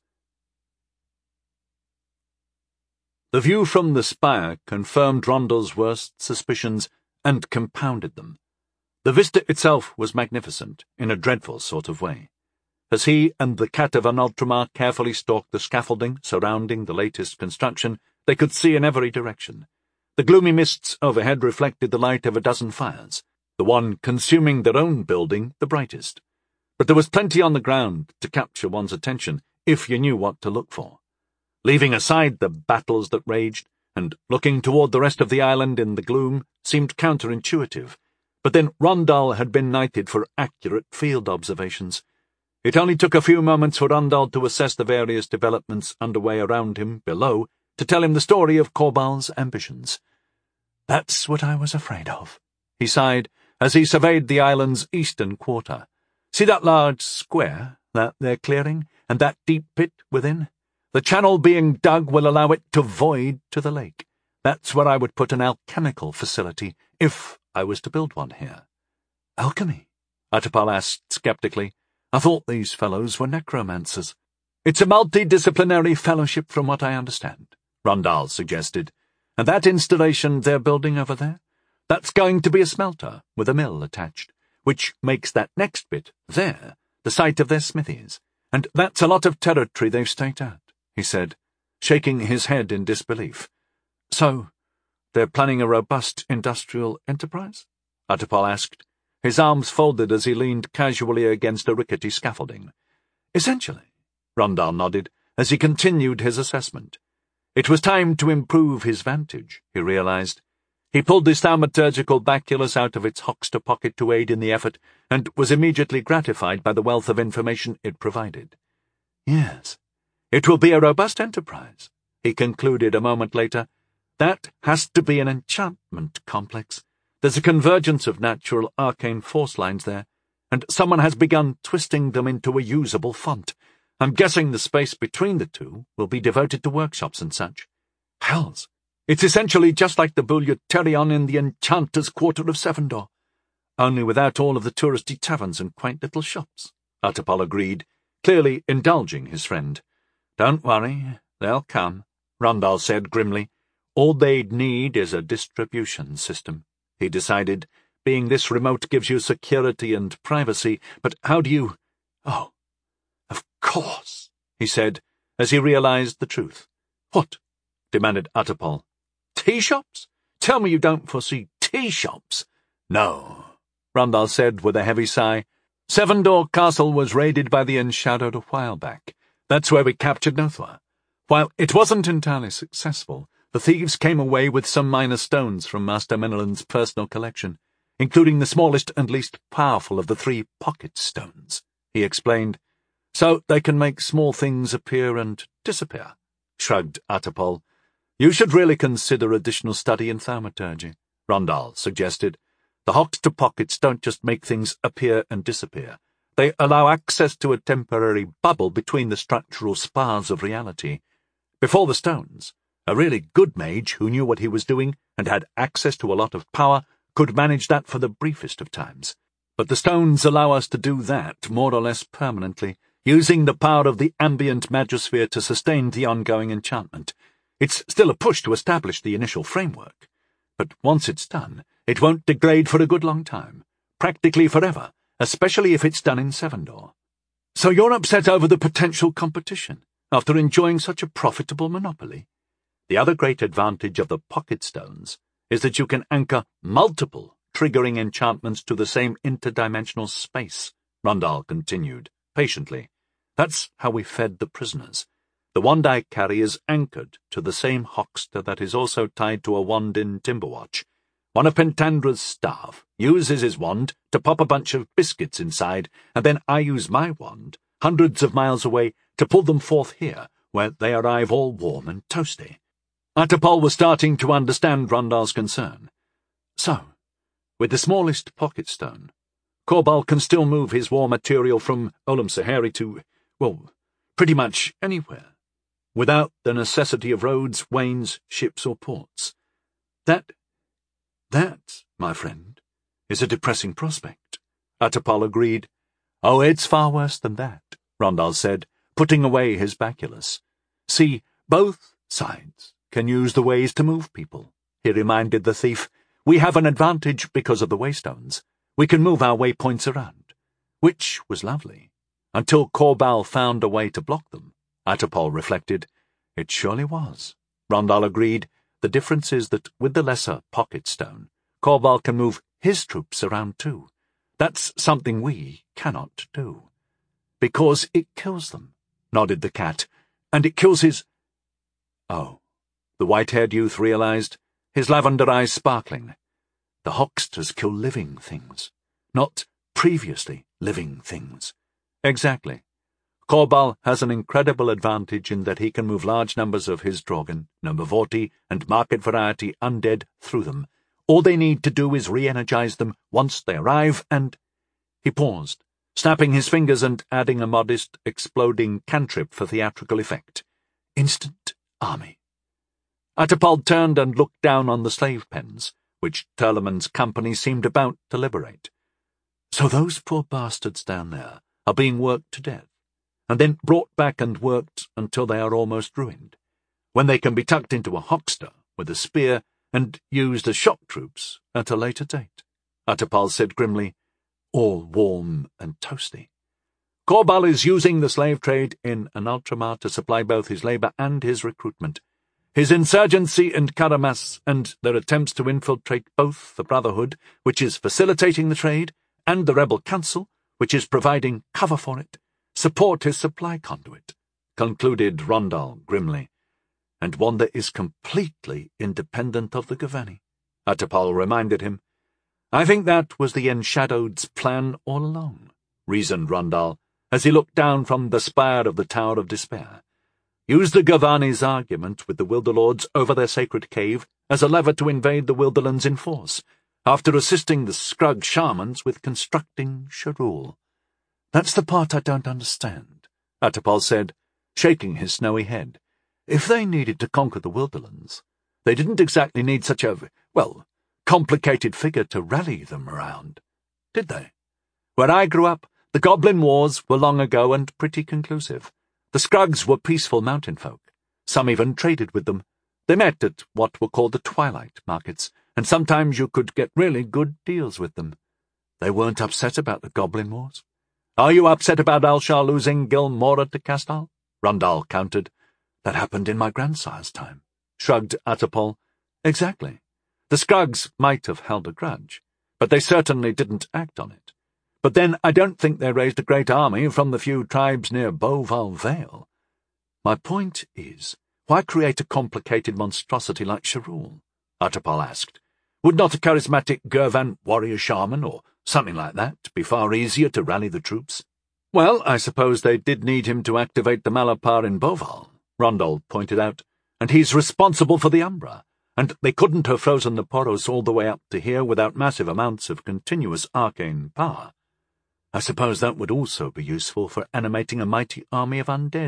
The view from the spire confirmed Rundal's worst suspicions and compounded them. The vista itself was magnificent, in a dreadful sort of way. As he and the Cat of Anoltramar carefully stalked the scaffolding surrounding the latest construction, they could see in every direction. The gloomy mists overhead reflected the light of a dozen fires, the one consuming their own building the brightest. But there was plenty on the ground to capture one's attention, if you knew what to look for. Leaving aside the battles that raged, and looking toward the rest of the island in the gloom, seemed counterintuitive. But then Rundal had been knighted for accurate field observations. It only took a few moments for Rundal to assess the various developments underway around him below to tell him the story of Corbal's ambitions. "That's what I was afraid of," he sighed, as he surveyed the island's eastern quarter. "See that large square, that there clearing, and that deep pit within? The channel being dug will allow it to void to the lake. That's where I would put an alchemical facility, if I was to build one here." "Alchemy?" Atapal asked skeptically. "I thought these fellows were necromancers." "It's a multidisciplinary fellowship from what I understand," Rundal suggested. "And that installation they're building over there? That's going to be a smelter, with a mill attached, which makes that next bit, there, the site of their smithies. And that's a lot of territory they've staked out," he said, shaking his head in disbelief. "So, they're planning a robust industrial enterprise?" Atapal asked, his arms folded as he leaned casually against a rickety scaffolding. "Essentially," Rundal nodded, as he continued his assessment. It was time to improve his vantage, he realized. He pulled his thaumaturgical baculus out of its hoxter pocket to aid in the effort, and was immediately gratified by the wealth of information it provided. "Yes, it will be a robust enterprise," he concluded a moment later. "That has to be an enchantment complex. There's a convergence of natural arcane force lines there, and someone has begun twisting them into a usable font. I'm guessing the space between the two will be devoted to workshops and such. Hells, it's essentially just like the Bouleuterion in the Enchanter's Quarter of Sevendor, only without all of the touristy taverns and quaint little shops," Atapal agreed, clearly indulging his friend. "Don't worry, they'll come," Rundal said grimly. "All they'd need is a distribution system," he decided. "Being this remote gives you security and privacy, but how do you— Oh, of course," he said, as he realized the truth. "What?" demanded Atapal. "Tea-shops? Tell me you don't foresee tea-shops." "No," Rundal said with a heavy sigh. "Sevendor Castle was raided by the Enshadowed a while back. That's where we captured Nothwa. While it wasn't entirely successful, the thieves came away with some minor stones from Master Menelon's personal collection, including the smallest and least powerful of the three pocket stones," he explained. "So they can make small things appear and disappear," shrugged Atapal. "You should really consider additional study in thaumaturgy," Rundal suggested. "The hoxter pockets don't just make things appear and disappear. They allow access to a temporary bubble between the structural spars of reality. Before the stones, a really good mage who knew what he was doing and had access to a lot of power could manage that for the briefest of times. But the stones allow us to do that more or less permanently, using the power of the ambient magosphere to sustain the ongoing enchantment. It's still a push to establish the initial framework, but once it's done, it won't degrade for a good long time, practically forever, especially if it's done in Sevendor. So you're upset over the potential competition, after enjoying such a profitable monopoly? The other great advantage of the pocket stones is that you can anchor multiple triggering enchantments to the same interdimensional space, Rondal continued, patiently. That's how we fed the prisoners. The wand I carry is anchored to the same hoxter that is also tied to a wand in Timberwatch. One of Pentandra's staff uses his wand to pop a bunch of biscuits inside, and then I use my wand, hundreds of miles away, to pull them forth here, where they arrive all warm and toasty. Atapal was starting to understand Rondal's concern. So, with the smallest pocket stone, Korbal can still move his war material from Olam Sahari to, well, pretty much anywhere, without the necessity of roads, wains, ships, or ports. That, that, my friend, is a depressing prospect, Atapal agreed. Oh, it's far worse than that, Rondal said, putting away his baculus. See, both sides can use the ways to move people, he reminded the thief. We have an advantage because of the waystones. We can move our waypoints around. Which was lovely, until Korbal found a way to block them. Atapal reflected. It surely was. Rondal agreed. The difference is that with the lesser pocket stone, Korbal can move his troops around too. That's something we cannot do. Because it kills them, nodded the cat, and it kills his... Oh, the white-haired youth realized, his lavender eyes sparkling. The hoxters kill living things, not previously living things. Exactly. Korbal has an incredible advantage in that he can move large numbers of his Drogon, number forty, and market variety undead through them. All they need to do is re-energize them once they arrive, and... He paused, snapping his fingers and adding a modest, exploding cantrip for theatrical effect. Instant army. Atapal turned and looked down on the slave pens, which Turleman's company seemed about to liberate. So those poor bastards down there are being worked to death, and then brought back and worked until they are almost ruined, when they can be tucked into a hoxter with a spear and used as shock troops at a later date, Atapal said grimly, all warm and toasty. Korbal is using the slave trade in an ultramar to supply both his labour and his recruitment. His insurgency in Karamas and their attempts to infiltrate both the Brotherhood, which is facilitating the trade, and the Rebel Council, which is providing cover for it, support his supply conduit, concluded Rondal grimly. And Wanda is completely independent of the Gavani, Atapal reminded him. I think that was the Enshadowed's plan all along, reasoned Rondal, as he looked down from the spire of the Tower of Despair. Use the Gavani's argument with the Wilderlords over their sacred cave as a lever to invade the Wilderlands in force, after assisting the Scrug shamans with constructing Sharul. That's the part I don't understand, Atapal said, shaking his snowy head. If they needed to conquer the Wilderlands, they didn't exactly need such a, well, complicated figure to rally them around, did they? Where I grew up, the Goblin Wars were long ago and pretty conclusive. The Scrugs were peaceful mountain folk. Some even traded with them. They met at what were called the Twilight Markets, and sometimes you could get really good deals with them. They weren't upset about the Goblin Wars. Are you upset about Alshar losing Gil Mora to Castal? Rondal countered. That happened in my grandsire's time, shrugged Atapal. Exactly. The Scrugs might have held a grudge, but they certainly didn't act on it. But then I don't think they raised a great army from the few tribes near Boval Vale. My point is, why create a complicated monstrosity like Sharul? Atapal asked. Would not a charismatic Gurvan warrior shaman or something like that be far easier to rally the troops? Well, I suppose they did need him to activate the Malapar in Boval, Rondal pointed out, and he's responsible for the Umbra, and they couldn't have frozen the Poros all the way up to here without massive amounts of continuous arcane power. I suppose that would also be useful for animating a mighty army of undead,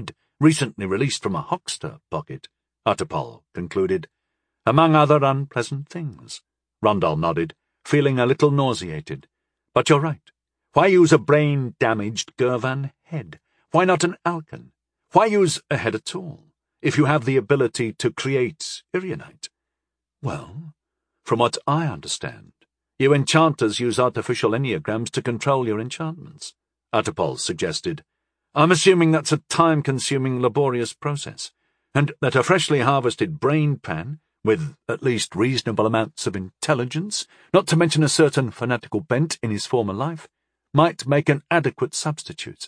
recently released from a Hoxter pocket, Utterpol concluded. Among other unpleasant things. Rondal nodded, feeling a little nauseated. But you're right. Why use a brain-damaged Gurvan head? Why not an Alkan? Why use a head at all, if you have the ability to create Irionite? Well, from what I understand, you enchanters use artificial enneagrams to control your enchantments, Utterpol suggested. I'm assuming that's a time-consuming, laborious process, and that a freshly harvested brain pan, with at least reasonable amounts of intelligence, not to mention a certain fanatical bent in his former life, might make an adequate substitute.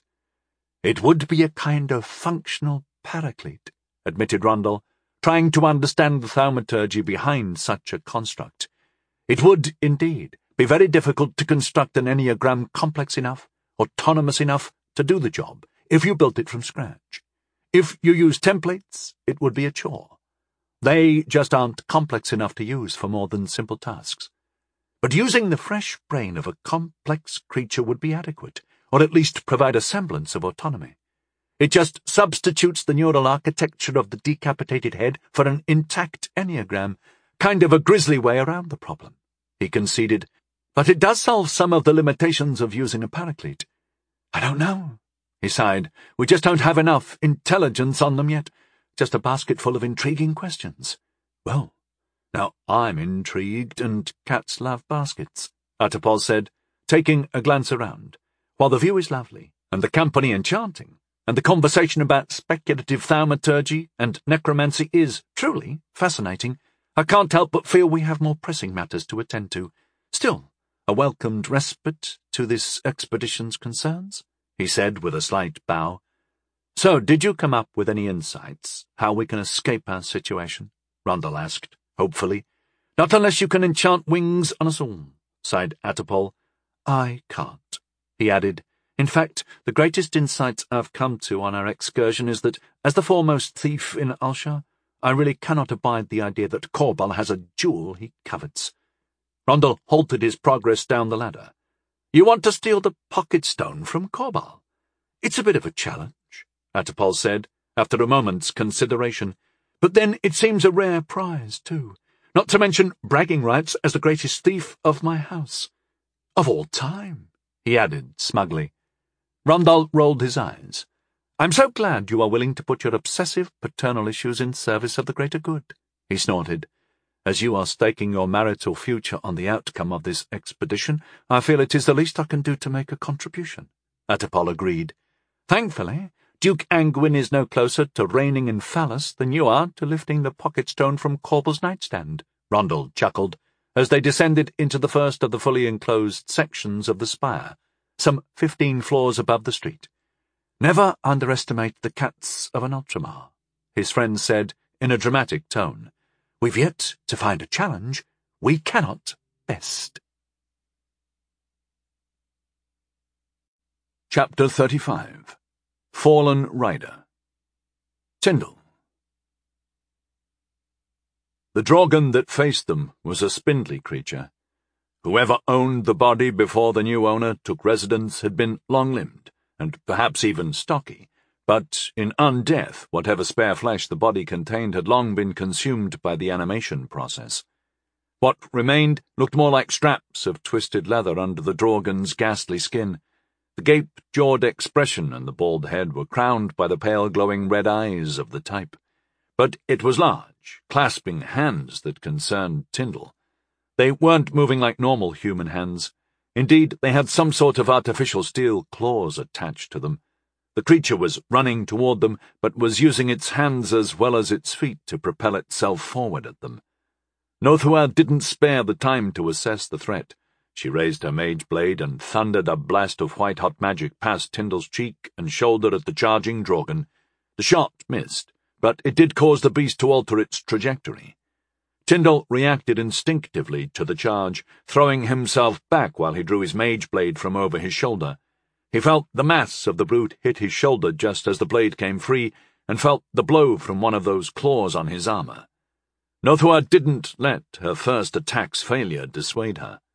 It would be a kind of functional paraclete, admitted Rondal, trying to understand the thaumaturgy behind such a construct. It would, indeed, be very difficult to construct an enneagram complex enough, autonomous enough to do the job, if you built it from scratch. If you use templates, it would be a chore. They just aren't complex enough to use for more than simple tasks. But using the fresh brain of a complex creature would be adequate, or at least provide a semblance of autonomy. It just substitutes the neural architecture of the decapitated head for an intact enneagram, kind of a grisly way around the problem, he conceded. But it does solve some of the limitations of using a paraclete. I don't know, he sighed. We just don't have enough intelligence on them yet. Just a basket full of intriguing questions. Well, now I'm intrigued, and cats love baskets, Utterpol said, taking a glance around. While the view is lovely, and the company enchanting, and the conversation about speculative thaumaturgy and necromancy is truly fascinating, I can't help but feel we have more pressing matters to attend to. Still, a welcomed respite to this expedition's concerns, he said with a slight bow. So, did you come up with any insights how we can escape our situation? Rondal asked, hopefully. Not unless you can enchant wings on us all, sighed Utterpol. I can't, he added. In fact, the greatest insight I've come to on our excursion is that, as the foremost thief in Ulshar, I really cannot abide the idea that Korbal has a jewel he covets. Rondal halted his progress down the ladder. You want to steal the pocket stone from Korbal? It's a bit of a challenge, Utterpol said, after a moment's consideration. But then it seems a rare prize, too, not to mention bragging rights as the greatest thief of my house. Of all time, he added smugly. Rondal rolled his eyes. I'm so glad you are willing to put your obsessive paternal issues in service of the greater good, he snorted. As you are staking your marital future on the outcome of this expedition, I feel it is the least I can do to make a contribution, Utterpol agreed. Thankfully, Duke Anguin is no closer to reigning in Phallus than you are to lifting the pocket stone from Korbal's nightstand, Rondal chuckled, as they descended into the first of the fully enclosed sections of the spire, some fifteen floors above the street. Never underestimate the cats of an Ultramar, his friend said in a dramatic tone. We've yet to find a challenge we cannot best. Chapter thirty-five. Fallen Rider. Tyndall. The Drogon that faced them was a spindly creature. Whoever owned the body before the new owner took residence had been long-limbed, and perhaps even stocky, but in undeath whatever spare flesh the body contained had long been consumed by the animation process. What remained looked more like straps of twisted leather under the Drogon's ghastly skin. The gape-jawed expression and the bald head were crowned by the pale glowing red eyes of the type. But it was large, clasping hands that concerned Tyndall. They weren't moving like normal human hands. Indeed, they had some sort of artificial steel claws attached to them. The creature was running toward them, but was using its hands as well as its feet to propel itself forward at them. Nothua didn't spare the time to assess the threat. She raised her mage blade and thundered a blast of white-hot magic past Tyndall's cheek and shoulder at the charging Drogon. The shot missed, but it did cause the beast to alter its trajectory. Tyndall reacted instinctively to the charge, throwing himself back while he drew his mage blade from over his shoulder. He felt the mass of the brute hit his shoulder just as the blade came free, and felt the blow from one of those claws on his armor. Nothua didn't let her first attack's failure dissuade her.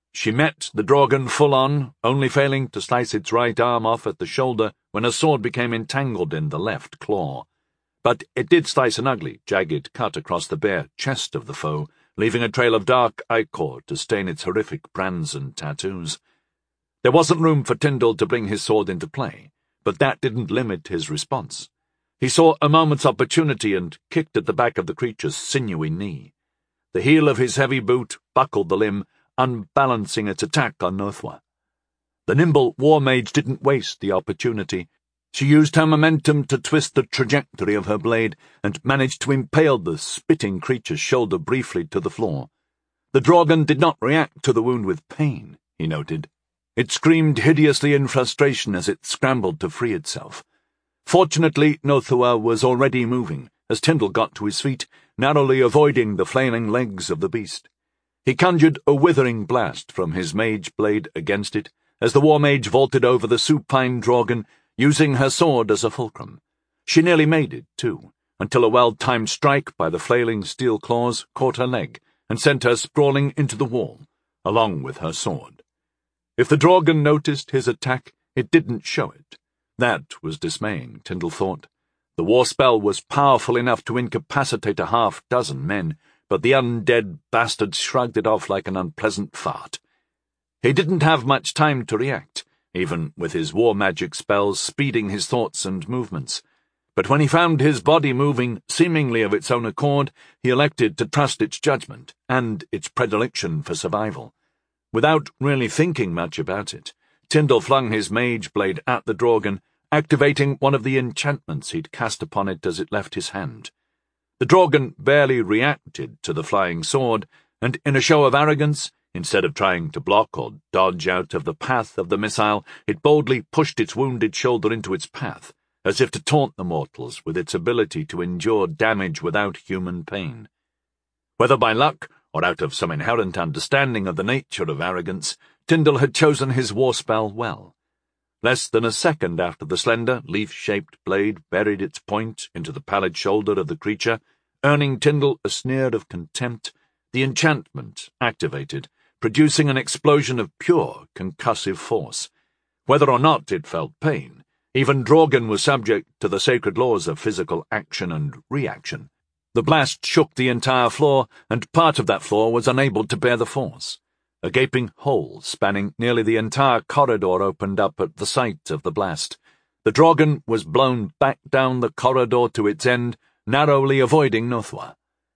She met the Draugr full on, only failing to slice its right arm off at the shoulder when her sword became entangled in the left claw. But it did slice an ugly, jagged cut across the bare chest of the foe, leaving a trail of dark ichor to stain its horrific brands and tattoos. There wasn't room for Tyndall to bring his sword into play, but that didn't limit his response. He saw a moment's opportunity and kicked at the back of the creature's sinewy knee. The heel of his heavy boot buckled the limb, unbalancing its attack on Nothwa. The nimble war mage didn't waste the opportunity. She used her momentum to twist the trajectory of her blade and managed to impale the spitting creature's shoulder briefly to the floor. The Draugr did not react to the wound with pain, he noted. It screamed hideously in frustration as it scrambled to free itself. Fortunately, Nothwa was already moving, as Tyndall got to his feet, narrowly avoiding the flailing legs of the beast. He conjured a withering blast from his mage blade against it, as the war mage vaulted over the supine Draugr, using her sword as a fulcrum. She nearly made it, too, until a well-timed strike by the flailing steel claws caught her leg and sent her sprawling into the wall, along with her sword. If the Draugr noticed his attack, it didn't show it. That was dismaying, Tyndall thought. The war spell was powerful enough to incapacitate a half-dozen men, but the undead bastard shrugged it off like an unpleasant fart. He didn't have much time to react, even with his war magic spells speeding his thoughts and movements. But when he found his body moving seemingly of its own accord, he elected to trust its judgment and its predilection for survival. Without really thinking much about it, Tyndall flung his mage blade at the Draugr, activating one of the enchantments he'd cast upon it as it left his hand. The Draugr barely reacted to the flying sword, and in a show of arrogance, instead of trying to block or dodge out of the path of the missile, it boldly pushed its wounded shoulder into its path, as if to taunt the mortals with its ability to endure damage without human pain. Whether by luck or out of some inherent understanding of the nature of arrogance, Tyndall had chosen his war spell well. Less than a second after the slender, leaf-shaped blade buried its point into the pallid shoulder of the creature, earning Tyndall a sneer of contempt, the enchantment activated, producing an explosion of pure concussive force. Whether or not it felt pain, even Draugr was subject to the sacred laws of physical action and reaction. The blast shook the entire floor, and part of that floor was unable to bear the force. A gaping hole spanning nearly the entire corridor opened up at the sight of the blast. The Draugr was blown back down the corridor to its end, narrowly avoiding Nothwa.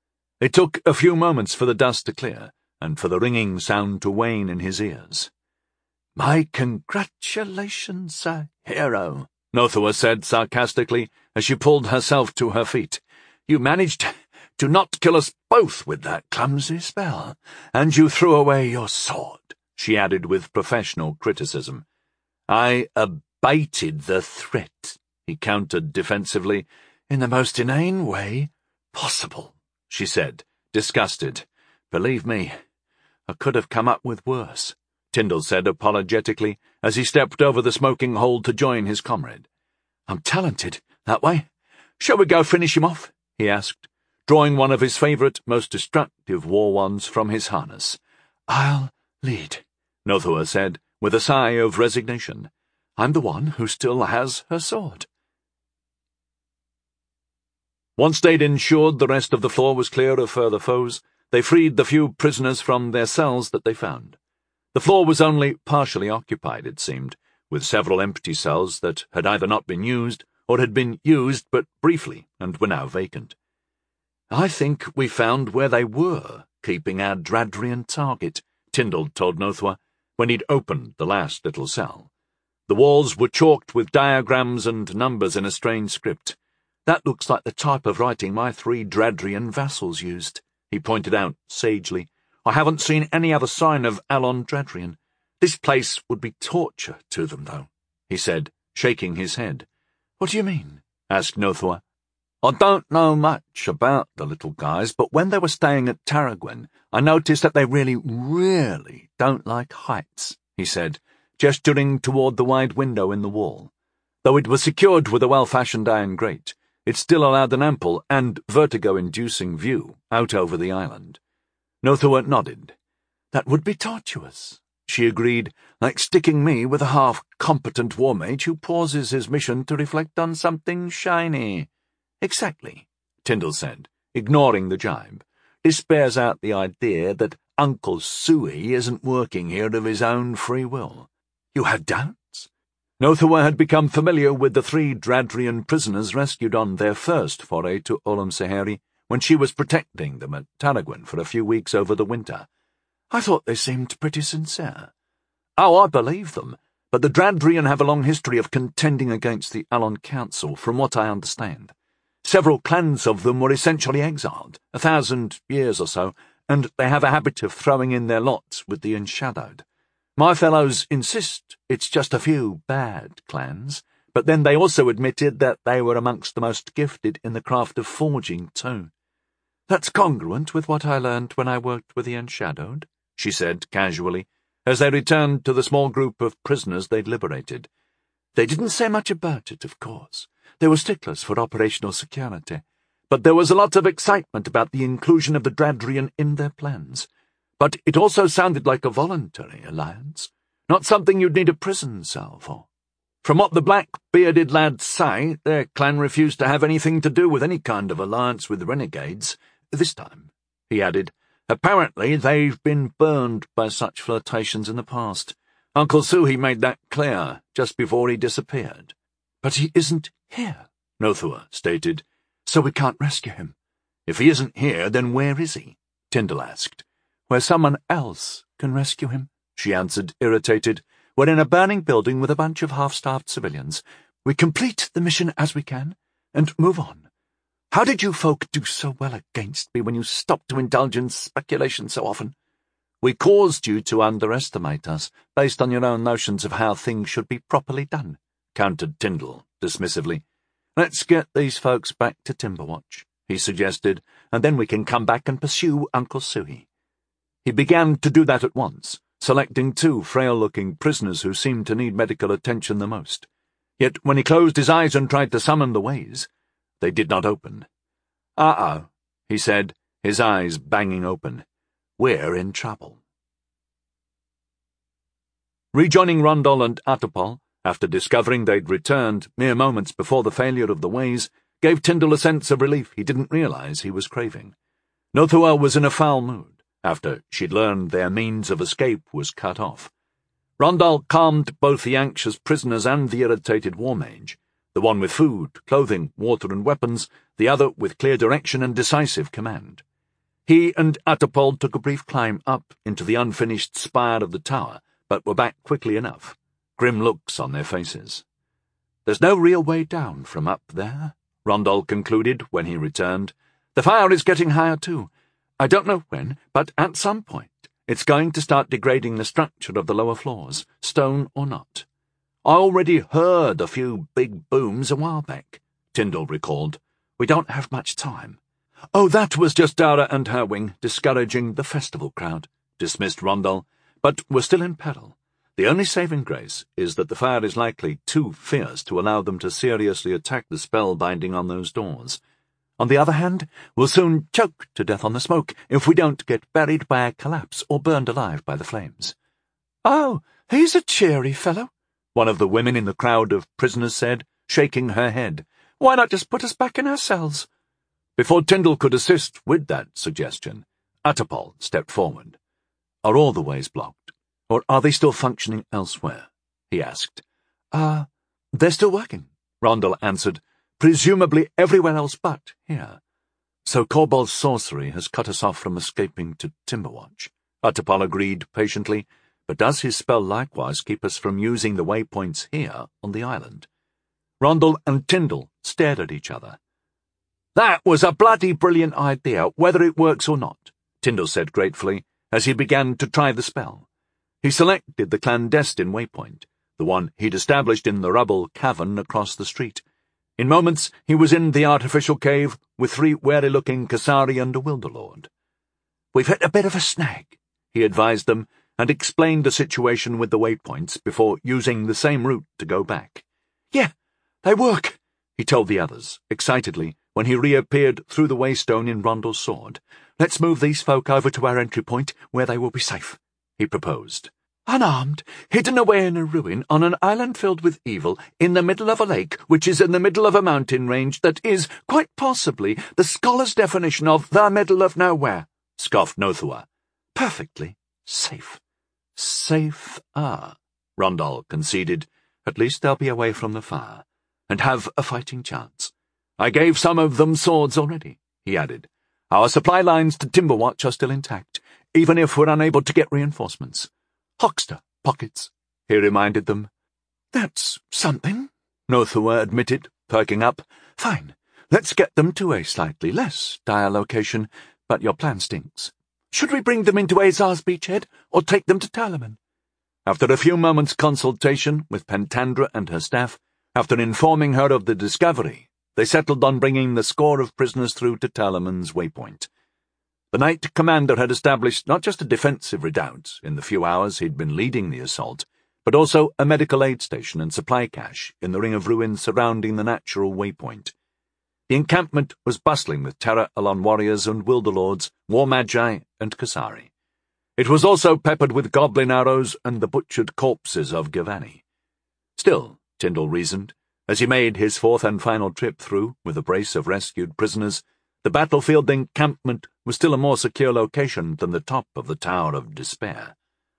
It took a few moments for the dust to clear, and for the ringing sound to wane in his ears. "My congratulations, sir hero," Nothwa said sarcastically as she pulled herself to her feet. "You managed to not kill us both with that clumsy spell, and you threw away your sword," she added with professional criticism. "I abated the threat," he countered defensively, "in the most inane way possible," she said, disgusted. "Believe me, I could have come up with worse," Tyndall said apologetically as he stepped over the smoking hole to join his comrade. "I'm talented that way. Shall we go finish him off?" he asked, drawing one of his favourite, most destructive war wands from his harness. "I'll lead," Nothwa said, with a sigh of resignation. "I'm the one who still has her sword." Once they'd ensured the rest of the floor was clear of further foes, they freed the few prisoners from their cells that they found. The floor was only partially occupied, it seemed, with several empty cells that had either not been used or had been used but briefly and were now vacant. "I think we found where they were keeping our Dradrian target," Tyndall told Nothwa, when he'd opened the last little cell. The walls were chalked with diagrams and numbers in a strange script. "That looks like the type of writing my three Dradrian vassals used," he pointed out sagely. "I haven't seen any other sign of Alon Dradrian. This place would be torture to them, though," he said, shaking his head. "What do you mean?" asked Nothwa. "I don't know much about the little guys, but when they were staying at Tarragwen, I noticed that they really, really don't like heights," he said, gesturing toward the wide window in the wall. Though it was secured with a well-fashioned iron grate, it still allowed an ample and vertigo-inducing view out over the island. Nothwa nodded. "That would be tortuous," she agreed, like sticking me with a half-competent war mage who pauses his mission to reflect on something shiny. Exactly, Tyndall said, ignoring the jibe. This bears out the idea that Uncle Suey isn't working here of his own free will. You had doubts? Nothua had become familiar with the three Dradrian prisoners rescued on their first foray to Olam Seheri when she was protecting them at Tarragwyn for a few weeks over the winter. I thought they seemed pretty sincere. Oh, I believe them, but the Dradrian have a long history of contending against the Alon Council, from what I understand. Several clans of them were essentially exiled, a thousand years or so, and they have a habit of throwing in their lots with the Enshadowed. My fellows insist it's just a few bad clans, but then they also admitted that they were amongst the most gifted in the craft of forging, too. That's congruent with what I learned when I worked with the Enshadowed, she said casually, as they returned to the small group of prisoners they'd liberated. They didn't say much about it, of course. They were sticklers for operational security, but there was a lot of excitement about the inclusion of the Dradrian in their plans. But it also sounded like a voluntary alliance, not something you'd need a prison cell for. From what the black-bearded lads say, their clan refused to have anything to do with any kind of alliance with renegades. This time, he added, apparently they've been burned by such flirtations in the past. Uncle Suey made that clear just before he disappeared. But he isn't here, Nothua stated. So we can't rescue him. If he isn't here, then where is he? Tyndall asked. Where someone else can rescue him, she answered, irritated. We're in a burning building with a bunch of half-starved civilians. We complete the mission as we can, and move on. How did you folk do so well against me when you stopped to indulge in speculation so often? We caused you to underestimate us, based on your own notions of how things should be properly done, countered Tyndall dismissively. Let's get these folks back to Timberwatch, he suggested, and then we can come back and pursue Uncle Suey. He began to do that at once, selecting two frail-looking prisoners who seemed to need medical attention the most. Yet when he closed his eyes and tried to summon the ways, they did not open. Uh-oh, he said, his eyes banging open. We're in trouble. Rejoining Rondal and Atopol, after discovering they'd returned mere moments before the failure of the ways, gave Tyndall a sense of relief he didn't realize he was craving. Nothua was in a foul mood, after she'd learned their means of escape was cut off. Rondal calmed both the anxious prisoners and the irritated war mage, the one with food, clothing, water and weapons, the other with clear direction and decisive command. He and Atopol took a brief climb up into the unfinished spire of the tower, but were back quickly enough, grim looks on their faces. There's no real way down from up there, Rondal concluded when he returned. The fire is getting higher too. I don't know when, but at some point it's going to start degrading the structure of the lower floors, stone or not. I already heard a few big booms a while back, Tyndall recalled. We don't have much time. Oh, that was just Dara and her wing discouraging the festival crowd, dismissed Rondal, but we're still in peril. The only saving grace is that the fire is likely too fierce to allow them to seriously attack the spell binding on those doors. On the other hand, we'll soon choke to death on the smoke if we don't get buried by a collapse or burned alive by the flames. Oh, he's a cheery fellow, one of the women in the crowd of prisoners said, shaking her head. Why not just put us back in our cells? Before Tyndall could assist with that suggestion, Atopol stepped forward. Are all the ways blocked, or are they still functioning elsewhere? He asked. Ah, uh, they're still working, Rondal answered. Presumably everywhere else but here. So Korbol's sorcery has cut us off from escaping to Timberwatch, Atopol agreed patiently, but does his spell likewise keep us from using the waypoints here on the island? Rondal and Tyndall stared at each other. That was a bloody brilliant idea, whether it works or not, Tyndall said gratefully, as he began to try the spell. He selected the clandestine waypoint, the one he'd established in the rubble cavern across the street. In moments, he was in the artificial cave with three wary-looking Kasari and a Wilderlord. We've hit a bit of a snag, he advised them, and explained the situation with the waypoints before using the same route to go back. Yeah, they work, he told the others, excitedly, when he reappeared through the waystone in Rondal's sword. Let's move these folk over to our entry point, where they will be safe, he proposed. Unarmed, hidden away in a ruin on an island filled with evil, in the middle of a lake, which is in the middle of a mountain range that is, quite possibly, the scholar's definition of the middle of nowhere, scoffed Nothua. Perfectly safe. Safe, ah, Rondal conceded. At least they'll be away from the fire, and have a fighting chance. I gave some of them swords already, he added. Our supply lines to Timberwatch are still intact, even if we're unable to get reinforcements. Hoxter pockets, he reminded them. That's something, Nothua admitted, perking up. Fine, let's get them to a slightly less dire location, but your plan stinks. Should we bring them into Azar's beachhead, or take them to Talaman? After a few moments' consultation with Pentandra and her staff, after informing her of the discovery, they settled on bringing the score of prisoners through to Talaman's waypoint. The Knight Commander had established not just a defensive redoubt in the few hours he'd been leading the assault, but also a medical aid station and supply cache in the ring of ruins surrounding the natural waypoint. The encampment was bustling with Terra Alon warriors and Wilderlords, War Magi, and Kasari. It was also peppered with goblin arrows and the butchered corpses of Gavani. Still, Tyndall reasoned, as he made his fourth and final trip through with a brace of rescued prisoners, the battlefield encampment was still a more secure location than the top of the Tower of Despair.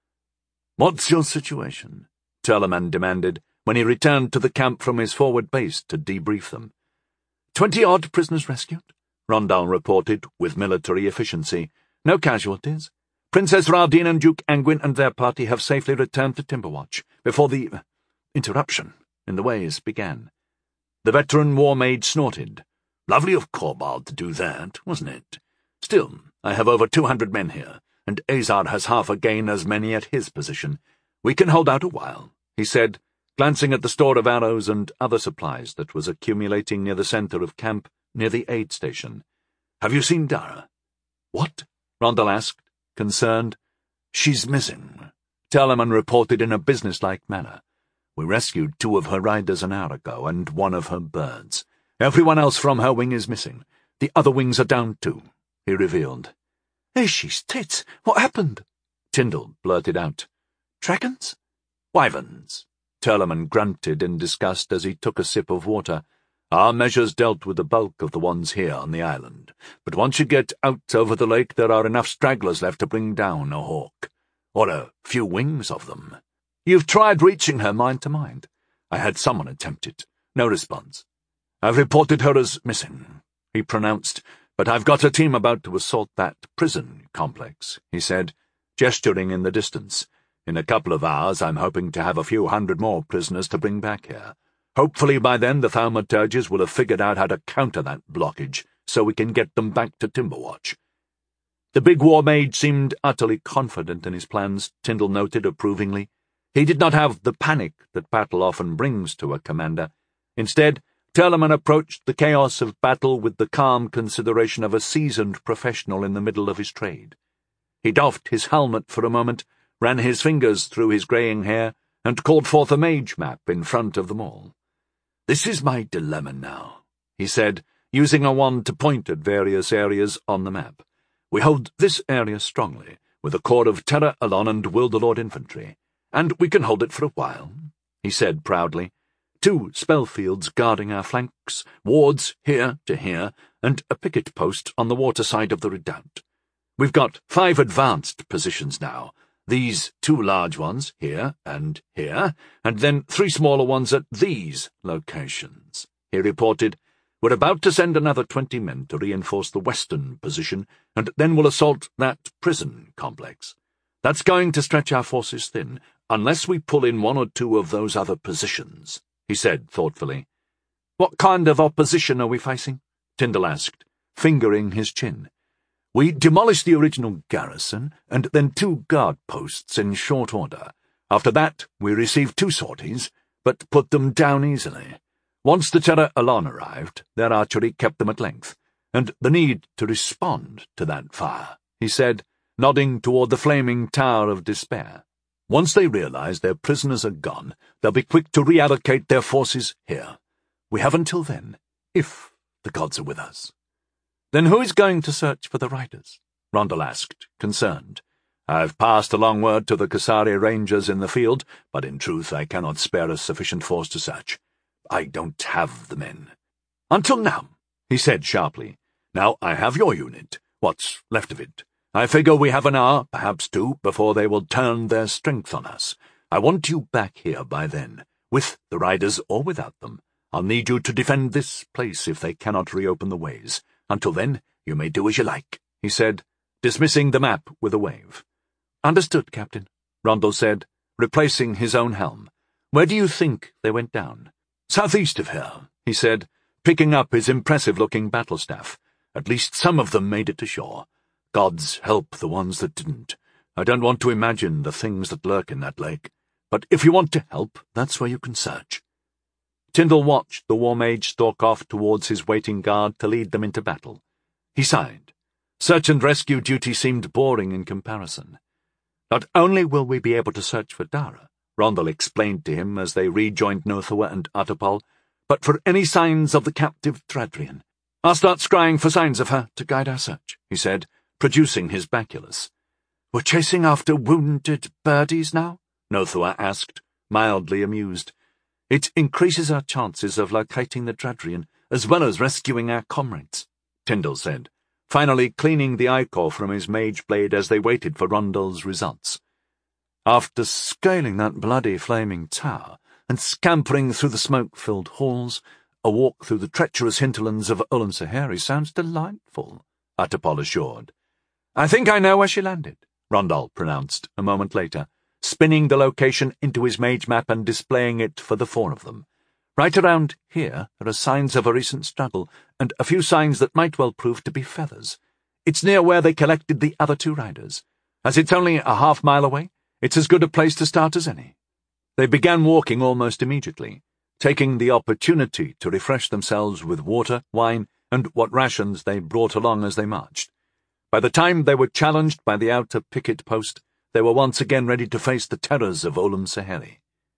"What's your situation?" Telemann demanded when he returned to the camp from his forward base to debrief them. Twenty-odd prisoners rescued, Rondal reported with military efficiency. No casualties. Princess Raldine and Duke Anguin and their party have safely returned to Timberwatch before the uh, interruption in the ways began. The veteran war mage snorted. Lovely of Korbald to do that, wasn't it? Still, I have over two hundred men here, and Azar has half again as many at his position. We can hold out a while, he said, glancing at the store of arrows and other supplies that was accumulating near the centre of camp, near the aid station. Have you seen Dara? What? Rondal asked, concerned. She's missing, Telemann reported in a businesslike manner. We rescued two of her riders an hour ago, and one of her birds. Everyone else from her wing is missing. The other wings are down too, he revealed. Hey, she's tits! What happened? Tyndall blurted out. Dragons? Wyverns. Telemann grunted in disgust as he took a sip of water. Our measures dealt with the bulk of the ones here on the island, but once you get out over the lake there are enough stragglers left to bring down a hawk. Or a few wings of them. You've tried reaching her mind to mind. I had someone attempt it. No response. I've reported her as missing, he pronounced, but I've got a team about to assault that prison complex, he said, gesturing in the distance. In a couple of hours I'm hoping to have a few hundred more prisoners to bring back here. Hopefully by then the thaumaturges will have figured out how to counter that blockage, so we can get them back to Timberwatch. The big war mage seemed utterly confident in his plans, Tyndall noted approvingly. He did not have the panic that battle often brings to a commander. Instead, Telemann approached the chaos of battle with the calm consideration of a seasoned professional in the middle of his trade. He doffed his helmet for a moment, ran his fingers through his greying hair, and called forth a mage map in front of them all. This is my dilemma now, he said, using a wand to point at various areas on the map. We hold this area strongly, with a corps of Terra Alon and Wilderlord infantry, and we can hold it for a while, he said proudly. Two spell fields guarding our flanks, wards here to here, and a picket post on the water side of the redoubt. We've got five advanced positions now, these two large ones here and here, and then three smaller ones at these locations, he reported. We're about to send another twenty men to reinforce the western position, and then we'll assault that prison complex. That's going to stretch our forces thin, unless we pull in one or two of those other positions, he said thoughtfully. What kind of opposition are we facing? Tyndall asked, fingering his chin. We demolished the original garrison, and then two guard posts in short order. After that, we received two sorties, but put them down easily. Once the Terra Alon arrived, their archery kept them at length, and the need to respond to that fire, he said, nodding toward the flaming Tower of Despair. Once they realize their prisoners are gone, they'll be quick to reallocate their forces here. We have until then, if the gods are with us. Then who is going to search for the riders? Rondal asked, concerned. I've passed along word to the Kasari Rangers in the field, but in truth I cannot spare a sufficient force to search. I don't have the men. Until now, he said sharply. Now I have your unit. What's left of it? I figure we have an hour, perhaps two, before they will turn their strength on us. I want you back here by then, with the riders or without them. I'll need you to defend this place if they cannot reopen the ways. Until then, you may do as you like, he said, dismissing the map with a wave. Understood, Captain, Rondel said, replacing his own helm. Where do you think they went down? Southeast of here, he said, picking up his impressive-looking battle-staff. At least some of them made it to shore. Gods help the ones that didn't. I don't want to imagine the things that lurk in that lake. But if you want to help, that's where you can search. Tyndall watched the War Mage stalk off towards his waiting guard to lead them into battle. He sighed. Search and rescue duty seemed boring in comparison. Not only will we be able to search for Dara, Rondel explained to him as they rejoined Nothua and Atapal, but for any signs of the captive Tradrian. I'll start scrying for signs of her to guide our search, he said, producing his baculus. We're chasing after wounded birdies now? Nothua asked, mildly amused. It increases our chances of locating the Tradrian, as well as rescuing our comrades, Tyndall said, finally cleaning the ichor from his mage blade as they waited for Rondel's results. After scaling that bloody flaming tower and scampering through the smoke-filled halls, a walk through the treacherous hinterlands of Olam Sahari sounds delightful, Atapal assured. I think I know where she landed, Rondel pronounced a moment later, spinning the location into his mage map and displaying it for the four of them. Right around here are signs of a recent struggle, and a few signs that might well prove to be feathers. It's near where they collected the other two riders. As it's only a half mile away, it's as good a place to start as any. They began walking almost immediately, taking the opportunity to refresh themselves with water, wine, and what rations they brought along as they marched. By the time they were challenged by the outer picket post, they were once again ready to face the terrors of Olam Sahari.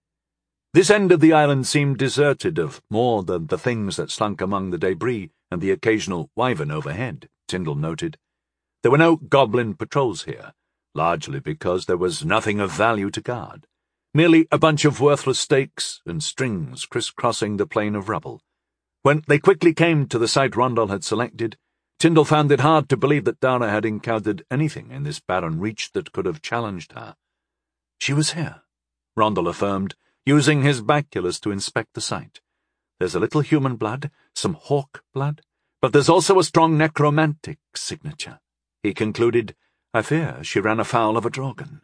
This end of the island seemed deserted of more than the things that slunk among the debris and the occasional wyvern overhead, Tyndall noted. There were no goblin patrols here, largely because there was nothing of value to guard. Merely a bunch of worthless stakes and strings crisscrossing the plain of rubble. When they quickly came to the site Rondel had selected, Tyndall found it hard to believe that Dara had encountered anything in this barren reach that could have challenged her. She was here, Rondel affirmed, using his baculus to inspect the site. There's a little human blood, some hawk blood, but there's also a strong necromantic signature. He concluded, I fear she ran afoul of a Drogon.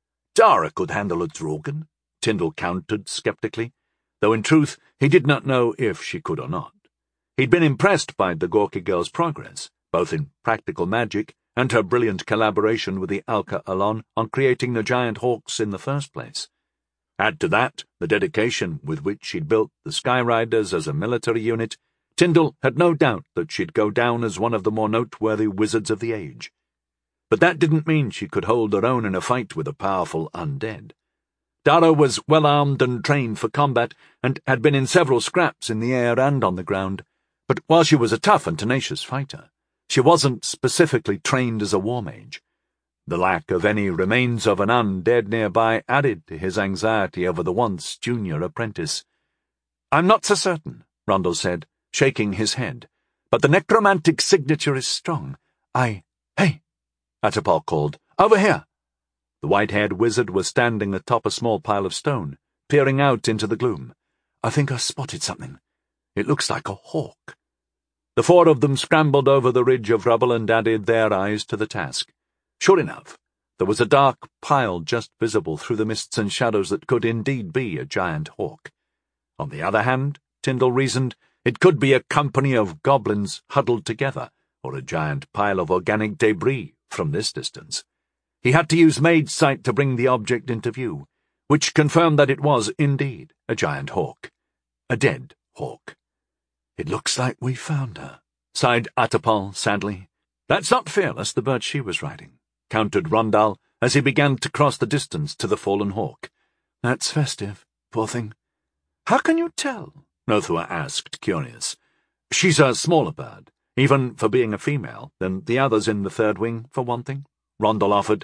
Dara could handle a Drogon, Tyndall countered skeptically, though in truth he did not know if she could or not. He'd been impressed by the Gorky girl's progress, both in practical magic and her brilliant collaboration with the Alka Alon on creating the giant hawks in the first place. Add to that the dedication with which she'd built the Skyriders as a military unit, Tyndall had no doubt that she'd go down as one of the more noteworthy wizards of the age. But that didn't mean she could hold her own in a fight with a powerful undead. Dara was well-armed and trained for combat, and had been in several scraps in the air and on the ground, but while she was a tough and tenacious fighter, she wasn't specifically trained as a war mage. The lack of any remains of an undead nearby added to his anxiety over the once junior apprentice. I'm not so certain, Rondel said, shaking his head, but the necromantic signature is strong. I... Hey! Atapal called. Over here! The white-haired wizard was standing atop a small pile of stone, peering out into the gloom. I think I spotted something. It looks like a hawk. The four of them scrambled over the ridge of rubble and added their eyes to the task. Sure enough, there was a dark pile just visible through the mists and shadows that could indeed be a giant hawk. On the other hand, Tyndall reasoned, it could be a company of goblins huddled together, or a giant pile of organic debris from this distance. He had to use Mage Sight to bring the object into view, which confirmed that it was indeed a giant hawk. A dead hawk. It looks like we found her, sighed Atapal sadly. That's not Fearless, the bird she was riding, countered Rondel as he began to cross the distance to the fallen hawk. That's Festive, poor thing. How can you tell? Nothua asked, curious. She's a smaller bird, even for being a female, than the others in the third wing, for one thing, Rondel offered.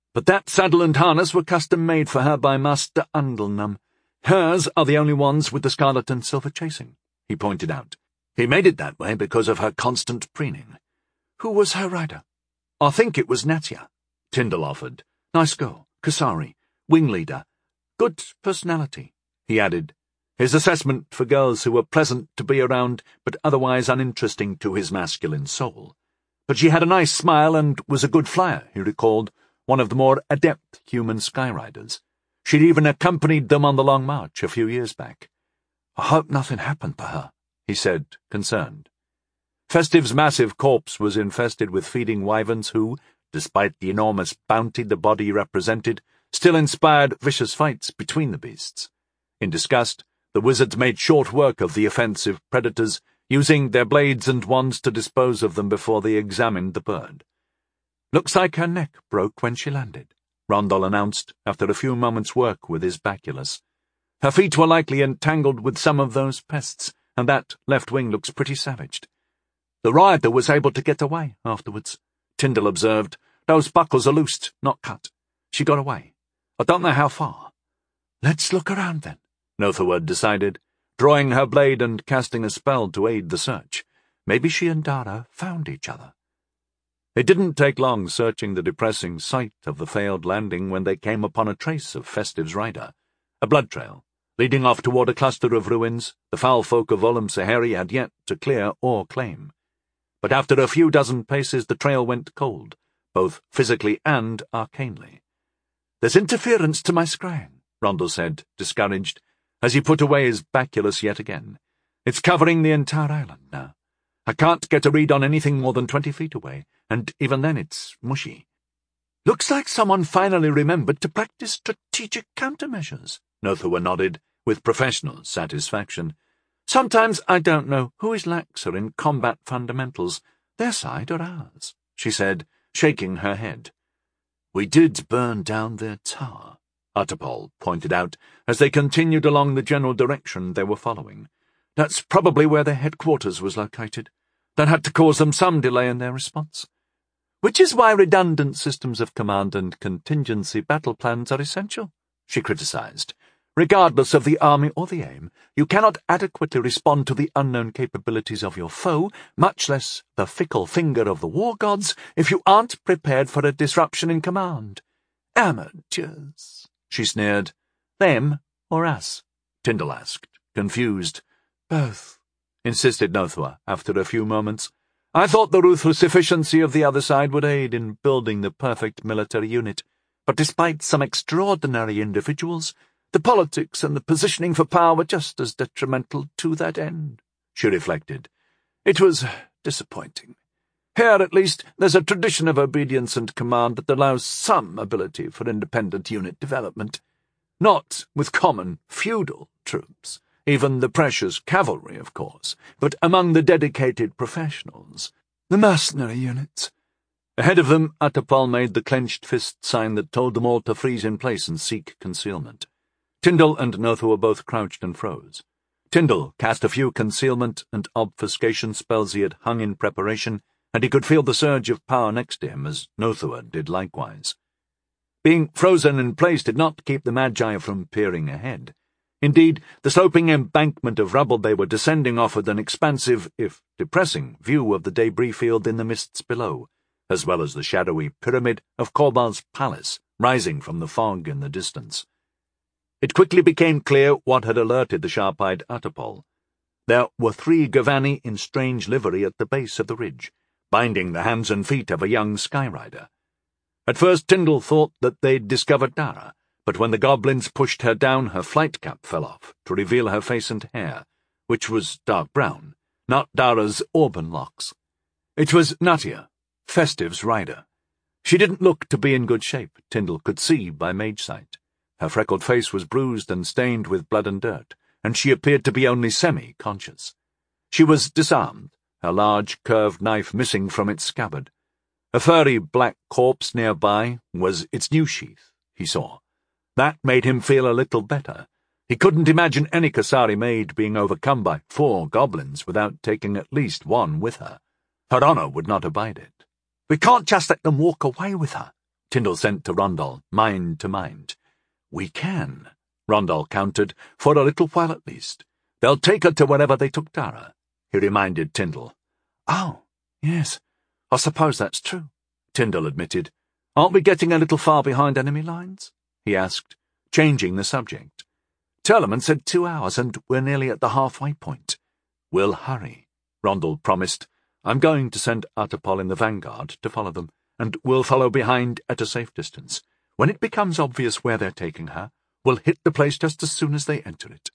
But that saddle and harness were custom-made for her by Master Andelnum. Hers are the only ones with the scarlet and silver chasing, he pointed out. He made it that way because of her constant preening. Who was her rider? I think it was Natia, Tyndall offered. Nice girl, Kasari, wing leader. Good personality, he added, his assessment for girls who were pleasant to be around but otherwise uninteresting to his masculine soul. But she had a nice smile and was a good flyer, he recalled, one of the more adept human skyriders. She'd even accompanied them on the Long March a few years back. I hope nothing happened to her, he said, concerned. Festive's massive corpse was infested with feeding wyverns who, despite the enormous bounty the body represented, still inspired vicious fights between the beasts. In disgust, the wizards made short work of the offensive predators, using their blades and wands to dispose of them before they examined the bird. Looks like her neck broke when she landed, Rondel announced after a few moments' work with his baculus. Her feet were likely entangled with some of those pests, and that left wing looks pretty savaged. The rider was able to get away afterwards, Tyndall observed. Those buckles are loosed, not cut. She got away. I don't know how far. Let's look around then, Nothawerd decided, drawing her blade and casting a spell to aid the search. Maybe she and Dara found each other. It didn't take long searching the depressing site of the failed landing when they came upon a trace of Festive's rider, a blood trail, leading off toward a cluster of ruins the foul folk of Olam Saheri had yet to clear or claim. But after a few dozen paces the trail went cold, both physically and arcanely. There's interference to my scrying, Rondel said, discouraged, as he put away his baculus yet again. It's covering the entire island now. I can't get a read on anything more than twenty feet away, and even then it's mushy. Looks like someone finally remembered to practice strategic countermeasures, Nothawerd nodded, with professional satisfaction. Sometimes I don't know who is laxer in combat fundamentals, their side or ours, she said, shaking her head. We did burn down their tower, Utapol pointed out, as they continued along the general direction they were following. That's probably where their headquarters was located. That had to cause them some delay in their response. Which is why redundant systems of command and contingency battle plans are essential, she criticized. Regardless of the army or the aim, you cannot adequately respond to the unknown capabilities of your foe, much less the fickle finger of the war gods, if you aren't prepared for a disruption in command. Amateurs, she sneered. Them or us? Tyndall asked, confused. Both, insisted Nothwa after a few moments. I thought the ruthless efficiency of the other side would aid in building the perfect military unit, but despite some extraordinary individuals, the politics and the positioning for power were just as detrimental to that end, she reflected. It was disappointing. Here, at least, there's a tradition of obedience and command that allows some ability for independent unit development. Not with common feudal troops, even the precious cavalry, of course, but among the dedicated professionals, the mercenary units. Ahead of them, Utapol made the clenched fist sign that told them all to freeze in place and seek concealment. Tyndall and Nothwa both crouched and froze. Tyndall cast a few concealment and obfuscation spells he had hung in preparation, and he could feel the surge of power next to him as Nothwa did likewise. Being frozen in place did not keep the Magi from peering ahead. Indeed, the sloping embankment of rubble they were descending offered an expansive, if depressing, view of the debris field in the mists below, as well as the shadowy pyramid of Korbal's palace rising from the fog in the distance. It quickly became clear what had alerted the sharp-eyed Utapol. There were three Gavani in strange livery at the base of the ridge, binding the hands and feet of a young skyrider. At first Tyndall thought that they'd discovered Dara, but when the goblins pushed her down, her flight cap fell off to reveal her face and hair, which was dark brown, not Dara's auburn locks. It was Natia, Festive's rider. She didn't look to be in good shape, Tyndall could see by mage sight. Her freckled face was bruised and stained with blood and dirt, and she appeared to be only semi-conscious. She was disarmed, her large curved knife missing from its scabbard. A furry black corpse nearby was its new sheath, he saw. That made him feel a little better. He couldn't imagine any Kasari maid being overcome by four goblins without taking at least one with her. Her honor would not abide it. We can't just let them walk away with her, Tyndall sent to Rondal, mind to mind. We can, Rondal countered, for a little while at least. They'll take her to wherever they took Dara, he reminded Tyndall. Oh, yes, I suppose that's true, Tyndall admitted. Aren't we getting a little far behind enemy lines? He asked, changing the subject. Turleman said two hours, and we're nearly at the halfway point. We'll hurry, Rondal promised. I'm going to send Atapol in the vanguard to follow them, and we'll follow behind at a safe distance. When it becomes obvious where they're taking her, we'll hit the place just as soon as they enter it.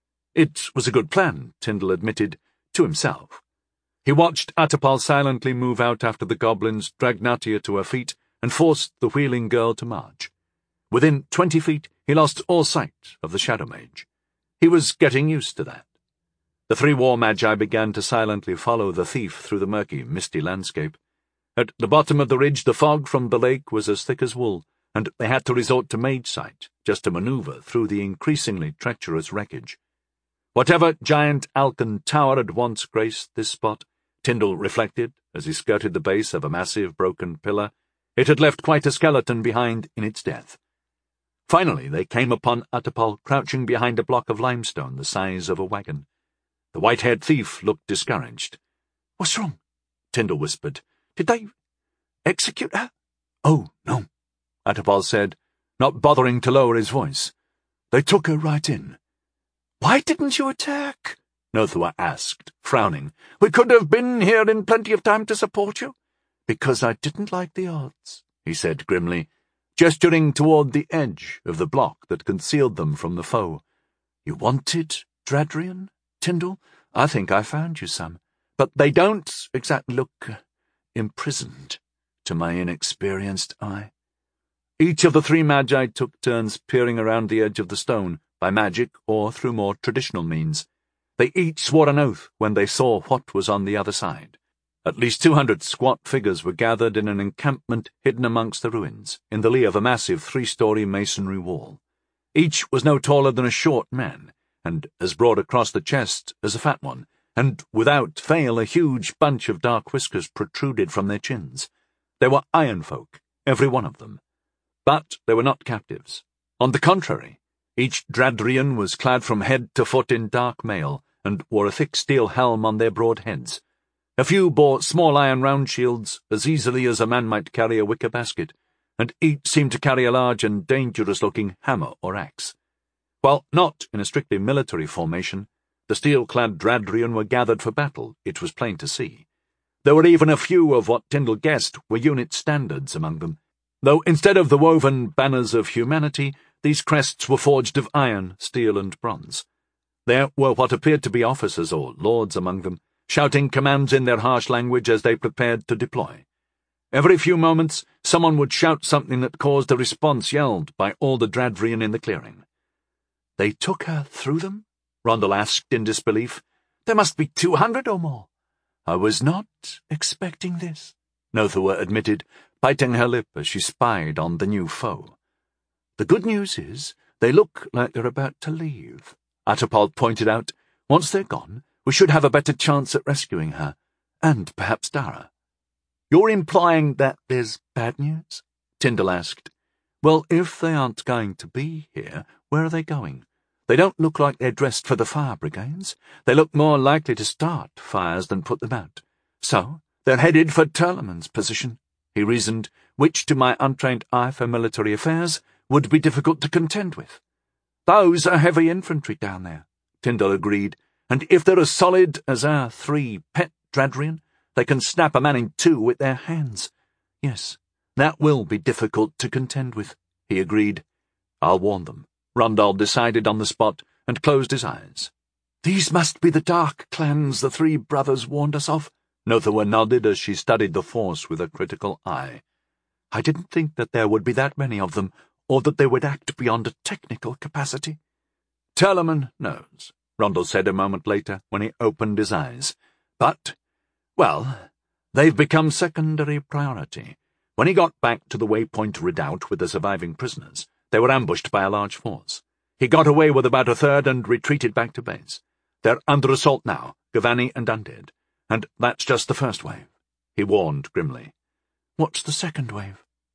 It was a good plan, Tyndall admitted, to himself. He watched Atapol silently move out after the goblins dragged Natia to her feet and forced the wheeling girl to march. Within twenty feet, he lost all sight of the Shadow Mage. He was getting used to that. The three war magi began to silently follow the thief through the murky, misty landscape. At the bottom of the ridge, the fog from the lake was as thick as wool, and they had to resort to mage sight just to maneuver through the increasingly treacherous wreckage. Whatever giant Alkan tower had once graced this spot, Tyndall reflected as he skirted the base of a massive broken pillar, it had left quite a skeleton behind in its death. Finally, they came upon Atapol crouching behind a block of limestone the size of a wagon. The white-haired thief looked discouraged. "What's wrong?" Tyndall whispered. "Did they execute her?" "Oh, no," Atapol said, not bothering to lower his voice. "They took her right in." "Why didn't you attack?" Nothua asked, frowning. "We could have been here in plenty of time to support you." "Because I didn't like the odds," he said grimly, gesturing toward the edge of the block that concealed them from the foe. "You wanted Dradrian, Tyndall? I think I found you some. But they don't exactly look uh, imprisoned, to my inexperienced eye." Each of the three magi took turns peering around the edge of the stone, by magic or through more traditional means. They each swore an oath when they saw what was on the other side. At least two hundred squat figures were gathered in an encampment hidden amongst the ruins, in the lee of a massive three-story masonry wall. Each was no taller than a short man, and as broad across the chest as a fat one, and without fail a huge bunch of dark whiskers protruded from their chins. They were iron folk, every one of them. But they were not captives. On the contrary, each Dradrian was clad from head to foot in dark mail, and wore a thick steel helm on their broad heads. A few bore small iron round shields as easily as a man might carry a wicker basket, and each seemed to carry a large and dangerous-looking hammer or axe. While not in a strictly military formation, the steel-clad Dradrian were gathered for battle, it was plain to see. There were even a few of what Tyndall guessed were unit standards among them, though instead of the woven banners of humanity, these crests were forged of iron, steel, and bronze. There were what appeared to be officers or lords among them, shouting commands in their harsh language as they prepared to deploy. Every few moments, someone would shout something that caused a response yelled by all the Dradrian in the clearing. "They took her through them?" Rondal asked in disbelief. "There must be two hundred or more." "I was not expecting this," Nothua admitted, biting her lip as she spied on the new foe. "The good news is, they look like they're about to leave," Atapol pointed out. "Once they're gone, we should have a better chance at rescuing her, and perhaps Dara." "You're implying that there's bad news?" Tyndall asked. "Well, if they aren't going to be here, where are they going? They don't look like they're dressed for the fire brigades. They look more likely to start fires than put them out. So, they're headed for Turleman's position," he reasoned, which, to my untrained eye for military affairs, would be difficult to contend with. "Those are heavy infantry down there," Tyndall agreed, "and if they're as solid as our three pet Dradrian, they can snap a man in two with their hands. Yes, that will be difficult to contend with," he agreed. "I'll warn them," Rondal decided on the spot, and closed his eyes. "These must be the dark clans the three brothers warned us of," Nothua nodded as she studied the force with a critical eye. "I didn't think that there would be that many of them, or that they would act beyond a technical capacity." "Turleman knows," Rondal said a moment later when he opened his eyes. "But, well, they've become secondary priority. When he got back to the Waypoint Redoubt with the surviving prisoners, they were ambushed by a large force. He got away with about a third and retreated back to base. They're under assault now, Gavani and Undead, and that's just the first wave," he warned grimly. "What's the second wave?"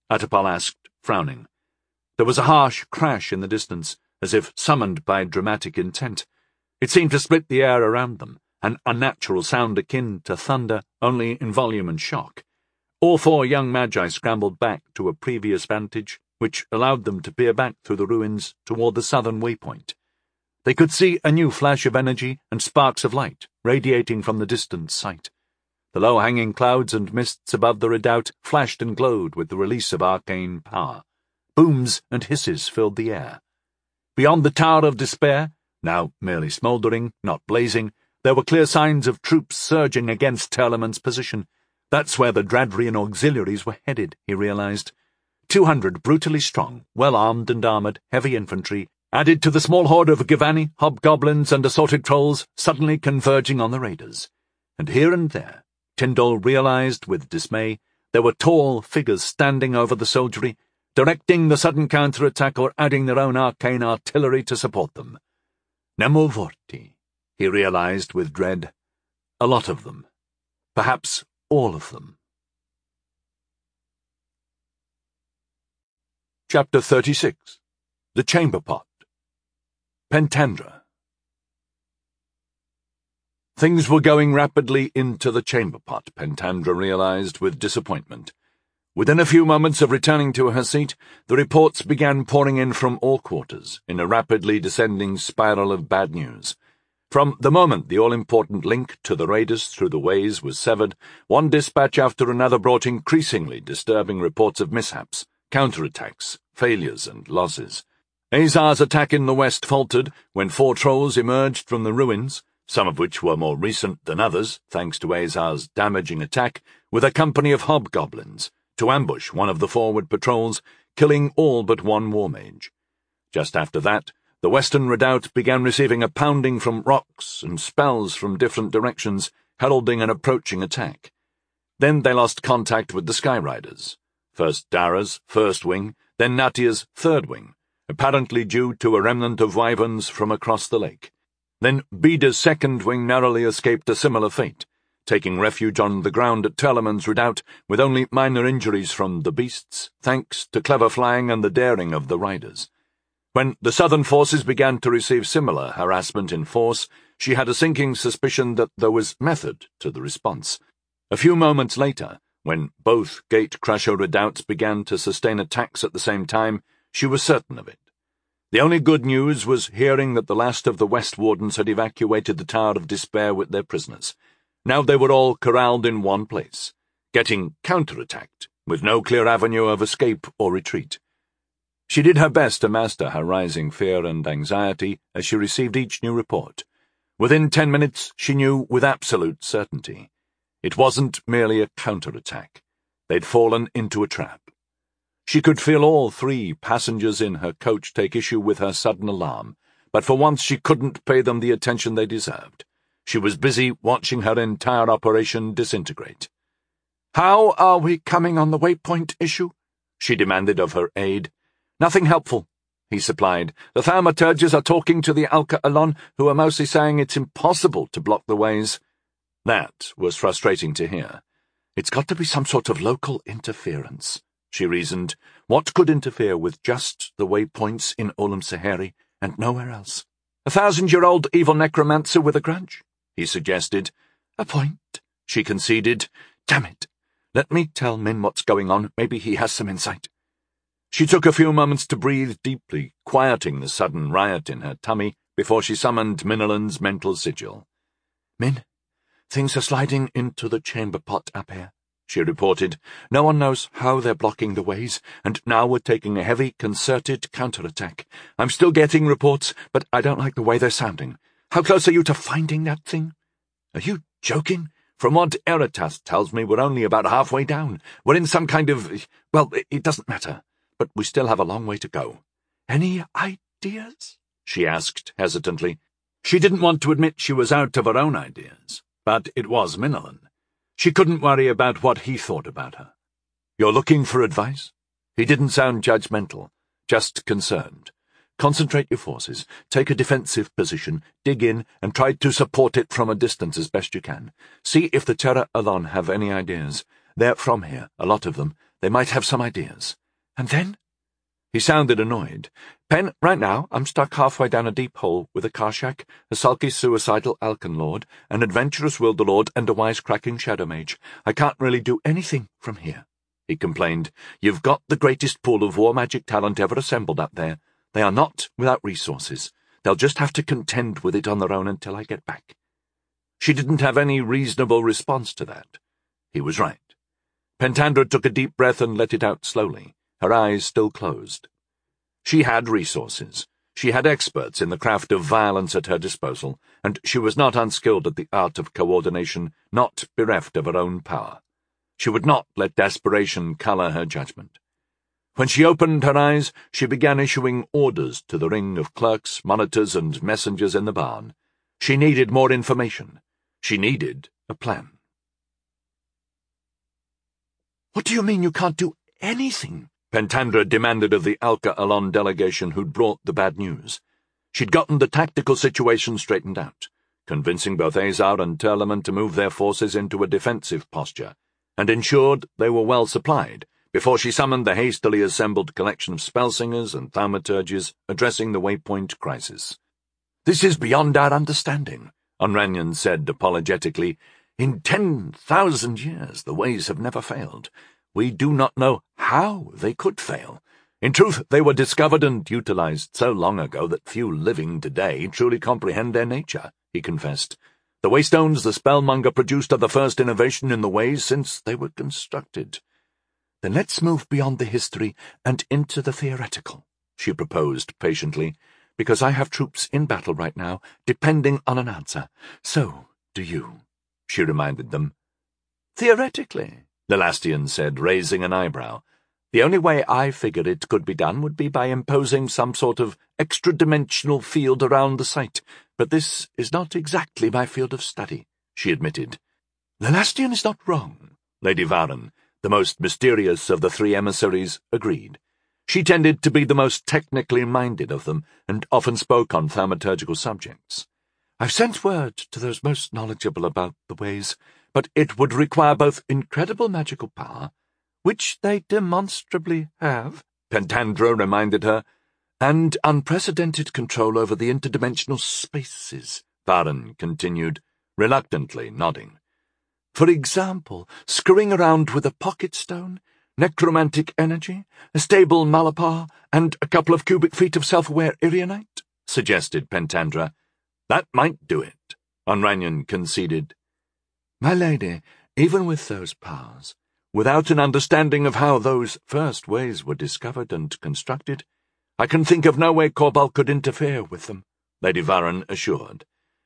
Atapal asked, frowning. There was a harsh crash in the distance, as if summoned by dramatic intent. It seemed to split the air around them, an unnatural sound akin to thunder, only in volume and shock. All four young magi scrambled back to a previous vantage, which allowed them to peer back through the ruins toward the southern waypoint. They could see a new flash of energy and sparks of light radiating from the distant site. The low-hanging clouds and mists above the redoubt flashed and glowed with the release of arcane power. Booms and hisses filled the air. Beyond the Tower of Despair, now merely smouldering, not blazing, there were clear signs of troops surging against Telemann's position. That's where the Dradrian auxiliaries were headed, he realized. Two hundred brutally strong, well-armed and armored, heavy infantry, added to the small horde of Givani, hobgoblins, and assorted trolls suddenly converging on the raiders. And here and there, Tyndall realized with dismay, there were tall figures standing over the soldiery, directing the sudden counter-attack or adding their own arcane artillery to support them. Nemovorti, he realized with dread. A lot of them. Perhaps all of them. Chapter thirty-six. The Chamber Pot. Pentandra. Things were going rapidly into the chamber pot, Pentandra realized with disappointment. Within a few moments of returning to her seat, the reports began pouring in from all quarters, in a rapidly descending spiral of bad news. From the moment the all-important link to the raiders through the ways was severed, one dispatch after another brought increasingly disturbing reports of mishaps, counterattacks, failures, and losses. Azar's attack in the west faltered when four trolls emerged from the ruins, some of which were more recent than others, thanks to Azar's damaging attack, with a company of hobgoblins, to ambush one of the forward patrols, killing all but one war mage. Just after that, the western redoubt began receiving a pounding from rocks and spells from different directions, heralding an approaching attack. Then they lost contact with the Skyriders, first Dara's first wing, then Natia's third wing, apparently due to a remnant of wyverns from across the lake. Then Beda's second wing narrowly escaped a similar fate, taking refuge on the ground at Telemann's redoubt with only minor injuries from the beasts, thanks to clever flying and the daring of the riders. When the southern forces began to receive similar harassment in force, she had a sinking suspicion that there was method to the response. A few moments later, when both Gate-Crusher redoubts began to sustain attacks at the same time, she was certain of it. The only good news was hearing that the last of the West Wardens had evacuated the Tower of Despair with their prisoners. Now they were all corralled in one place, getting counter-attacked, with no clear avenue of escape or retreat. She did her best to master her rising fear and anxiety as she received each new report. Within ten minutes, she knew with absolute certainty. It wasn't merely a counter-attack. They'd fallen into a trap. She could feel all three passengers in her coach take issue with her sudden alarm, but for once she couldn't pay them the attention they deserved. She was busy watching her entire operation disintegrate. "How are we coming on the waypoint issue?" she demanded of her aide. "Nothing helpful," he supplied. "The thaumaturges are talking to the Alka Alon, who are mostly saying it's impossible to block the ways." That was frustrating to hear. "It's got to be some sort of local interference," she reasoned. What could interfere with just the waypoints in Olam Sahari and nowhere else? "A thousand-year-old evil necromancer with a grudge," he suggested. "A point," she conceded. "Damn it. Let me tell Min what's going on. Maybe he has some insight." She took a few moments to breathe deeply, quieting the sudden riot in her tummy before she summoned Minalan's mental sigil. "Min, things are sliding into the chamber pot up here," she reported. "No one knows how they're blocking the ways, and now we're taking a heavy, concerted counterattack. I'm still getting reports, but I don't like the way they're sounding. How close are you to finding that thing?" "Are you joking? From what Eratas tells me, we're only about halfway down. We're in some kind of... well, it doesn't matter. But we still have a long way to go." "Any ideas?" she asked hesitantly. She didn't want to admit she was out of her own ideas, but it was Minalan. She couldn't worry about what he thought about her. "You're looking for advice?" He didn't sound judgmental, just concerned. "Concentrate your forces, take a defensive position, dig in, and try to support it from a distance as best you can. See if the Terra Alon have any ideas. They're from here, a lot of them. They might have some ideas. And then? He sounded annoyed. Pen, right now, I'm stuck halfway down a deep hole with a Karshak, a sulky, suicidal Alkenlord, an adventurous Wilderlord, and a wisecracking Shadow Mage. I can't really do anything from here, he complained. You've got the greatest pool of war magic talent ever assembled up there. They are not without resources. They'll just have to contend with it on their own until I get back. She didn't have any reasonable response to that. He was right. Pentandra took a deep breath and let it out slowly, her eyes still closed. She had resources. She had experts in the craft of violence at her disposal, and she was not unskilled at the art of coordination, not bereft of her own power. She would not let desperation colour her judgment. When she opened her eyes, she began issuing orders to the ring of clerks, monitors, and messengers in the barn. She needed more information. She needed a plan. "What do you mean you can't do anything?" Pentandra demanded of the Alka Alon delegation who'd brought the bad news. She'd gotten the tactical situation straightened out, convincing both Azar and Turleman to move their forces into a defensive posture, and ensured they were well supplied, before she summoned the hastily assembled collection of spellsingers and thaumaturges addressing the Waypoint crisis. "This is beyond our understanding," Onranyan said apologetically. "In ten thousand years the ways have never failed. We do not know how they could fail. In truth, they were discovered and utilized so long ago that few living today truly comprehend their nature," he confessed. "The Waystones the Spellmonger produced are the first innovation in the ways since they were constructed." "Then let's move beyond the history and into the theoretical," she proposed patiently, "because I have troops in battle right now, depending on an answer. So do you," she reminded them. "Theoretically," Lelastian said, raising an eyebrow. "The only way I figured it could be done would be by imposing some sort of extra-dimensional field around the site, but this is not exactly my field of study," she admitted. "Lelastian is not wrong," Lady Varen, the most mysterious of the three emissaries, agreed. She tended to be the most technically minded of them, and often spoke on thaumaturgical subjects. "I've sent word to those most knowledgeable about the ways, but it would require both incredible magical power, which they demonstrably have," Pentandra reminded her, "and unprecedented control over the interdimensional spaces," Varen continued, reluctantly nodding. "For example, screwing around with a pocket stone, necromantic energy, a stable malapar, and a couple of cubic feet of self-aware Irianite," suggested Pentandra. "That might do it," Onranyan conceded. "My lady, even with those powers, without an understanding of how those first ways were discovered and constructed, I can think of no way Korbal could interfere with them," Lady Varen assured.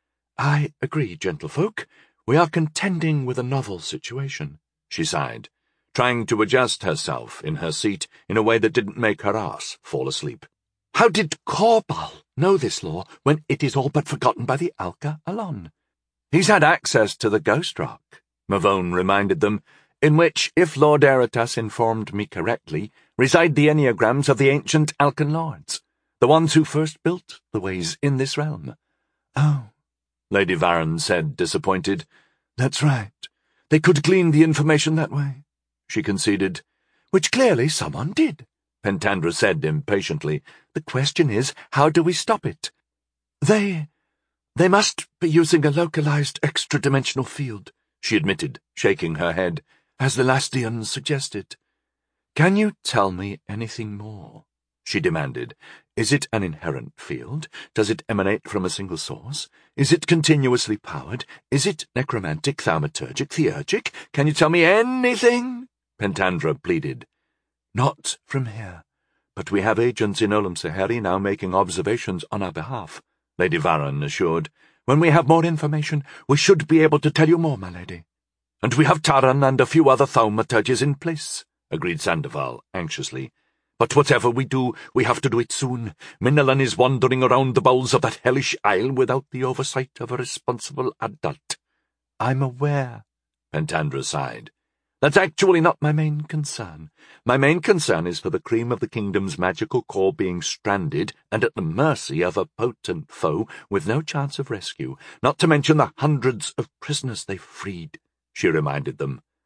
"I agree, gentlefolk. We are contending with a novel situation," she sighed, trying to adjust herself in her seat in a way that didn't make her ass fall asleep. "How did Korbal know this law when it is all but forgotten by the Alka Alon?" "He's had access to the Ghost Rock," Mavone reminded them, "in which, if Lord Eritas informed me correctly, reside the enneagrams of the ancient Alkan Lords, the ones who first built the ways in this realm." "Oh," Lady Varen said, disappointed. "That's right. They could glean the information that way," she conceded. "Which clearly someone did," Pentandra said impatiently. "The question is, how do we stop it?" They... They must be using a localized extra-dimensional field," she admitted, shaking her head, "as Lelastian suggested." "Can you tell me anything more?" she demanded. "Is it an inherent field? Does it emanate from a single source? Is it continuously powered? Is it necromantic, thaumaturgic, theurgic? Can you tell me anything?" Pentandra pleaded. "Not from here, but we have agents in Olam Saheri now making observations on our behalf," Lady Varen assured. "When we have more information, we should be able to tell you more, my lady." "And we have Taran and a few other thaumaturges in place," agreed Sandoval anxiously. "But whatever we do, we have to do it soon. Minnalan is wandering around the bowels of that hellish isle without the oversight of a responsible adult." "I'm aware," Pentandra sighed. "That's actually not my main concern. My main concern is for the cream of the kingdom's magical core being stranded and at the mercy of a potent foe with no chance of rescue, not to mention the hundreds of prisoners they've freed," she reminded them.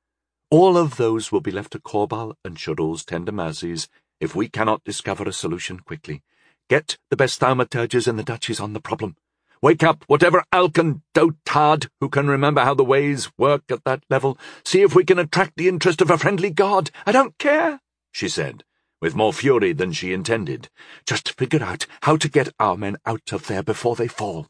All of those will be left to Korbal and Shadol's tender-mercies if we cannot discover a solution quickly. Get the best thaumaturges in the duchies on the problem. Wake up whatever Alcan dotard who can remember how the ways work at that level. See if we can attract the interest of a friendly god. I don't care, she said, with more fury than she intended. Just figure out how to get our men out of there before they fall.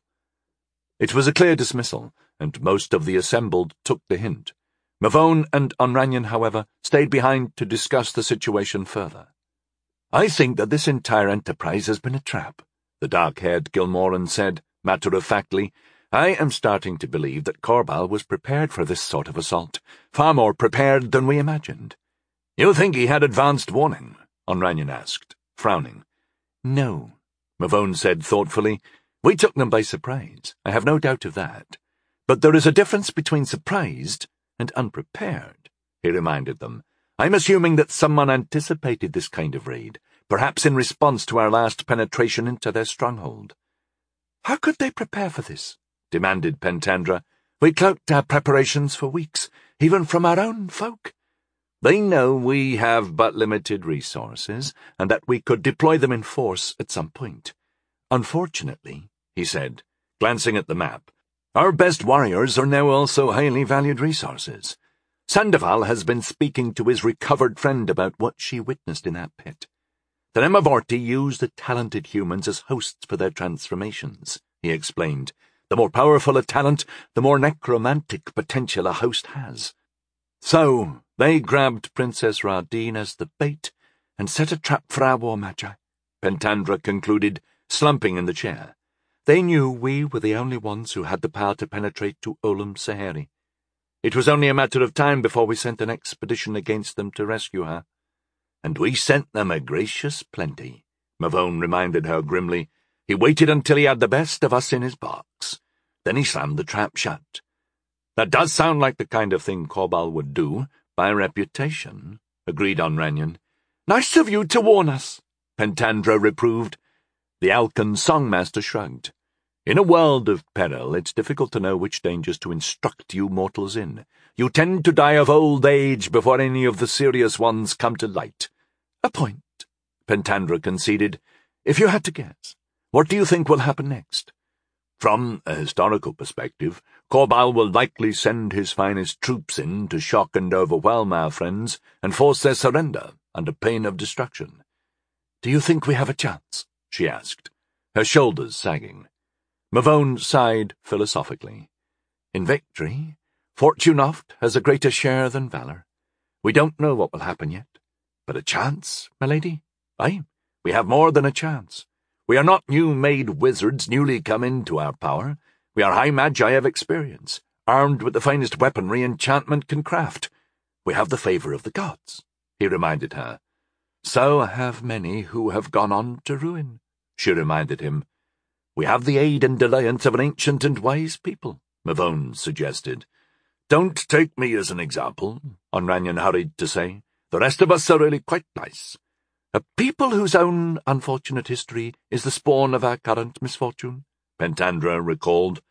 It was a clear dismissal, and most of the assembled took the hint. Mavone and Onranyan, however, stayed behind to discuss the situation further. I think that this entire enterprise has been a trap, the dark-haired Gilmoran said, matter-of-factly. I am starting to believe that Korbal was prepared for this sort of assault, far more prepared than we imagined. You think he had advanced warning? Onranyan asked, frowning. No, Mavone said thoughtfully. We took them by surprise, I have no doubt of that. But there is a difference between surprised and unprepared, he reminded them. I'm assuming that someone anticipated this kind of raid, perhaps in response to our last penetration into their stronghold. How could they prepare for this? Demanded Pentandra. We cloaked our preparations for weeks, even from our own folk. They know we have but limited resources, and that we could deploy them in force at some point. Unfortunately, he said, glancing at the map, our best warriors are now also highly valued resources. Sandoval has been speaking to his recovered friend about what she witnessed in that pit. The Nemavorti use the talented humans as hosts for their transformations, he explained. The more powerful a talent, the more necromantic potential a host has. So, they grabbed Princess Rardine as the bait and set a trap for our war magi, Pentandra concluded, slumping in the chair. They knew we were the only ones who had the power to penetrate to Olam Saheri. It was only a matter of time before we sent an expedition against them to rescue her. And we sent them a gracious plenty, Mavone reminded her grimly. He waited until he had the best of us in his box. Then he slammed the trap shut. That does sound like the kind of thing Korbal would do, by reputation, agreed Onranyan. Nice of you to warn us, Pentandra reproved. The Alcan songmaster shrugged. In a world of peril, it's difficult to know which dangers to instruct you mortals in. You tend to die of old age before any of the serious ones come to light. A point, Pentandra conceded. If you had to guess, what do you think will happen next? From a historical perspective, Korbal will likely send his finest troops in to shock and overwhelm our friends and force their surrender under pain of destruction. Do you think we have a chance? She asked, her shoulders sagging. Mavone sighed philosophically. In victory, fortune oft has a greater share than valour. We don't know what will happen yet, but a chance, my lady? Aye, we have more than a chance. We are not new-made wizards newly come into our power. We are high magi of experience, armed with the finest weaponry enchantment can craft. We have the favour of the gods, he reminded her. So have many who have gone on to ruin, she reminded him. We have the aid and alliance of an ancient and wise people, Mavone suggested. Don't take me as an example, Onranyan hurried to say. The rest of us are really quite nice. A people whose own unfortunate history is the spawn of our current misfortune, Pentandra recalled.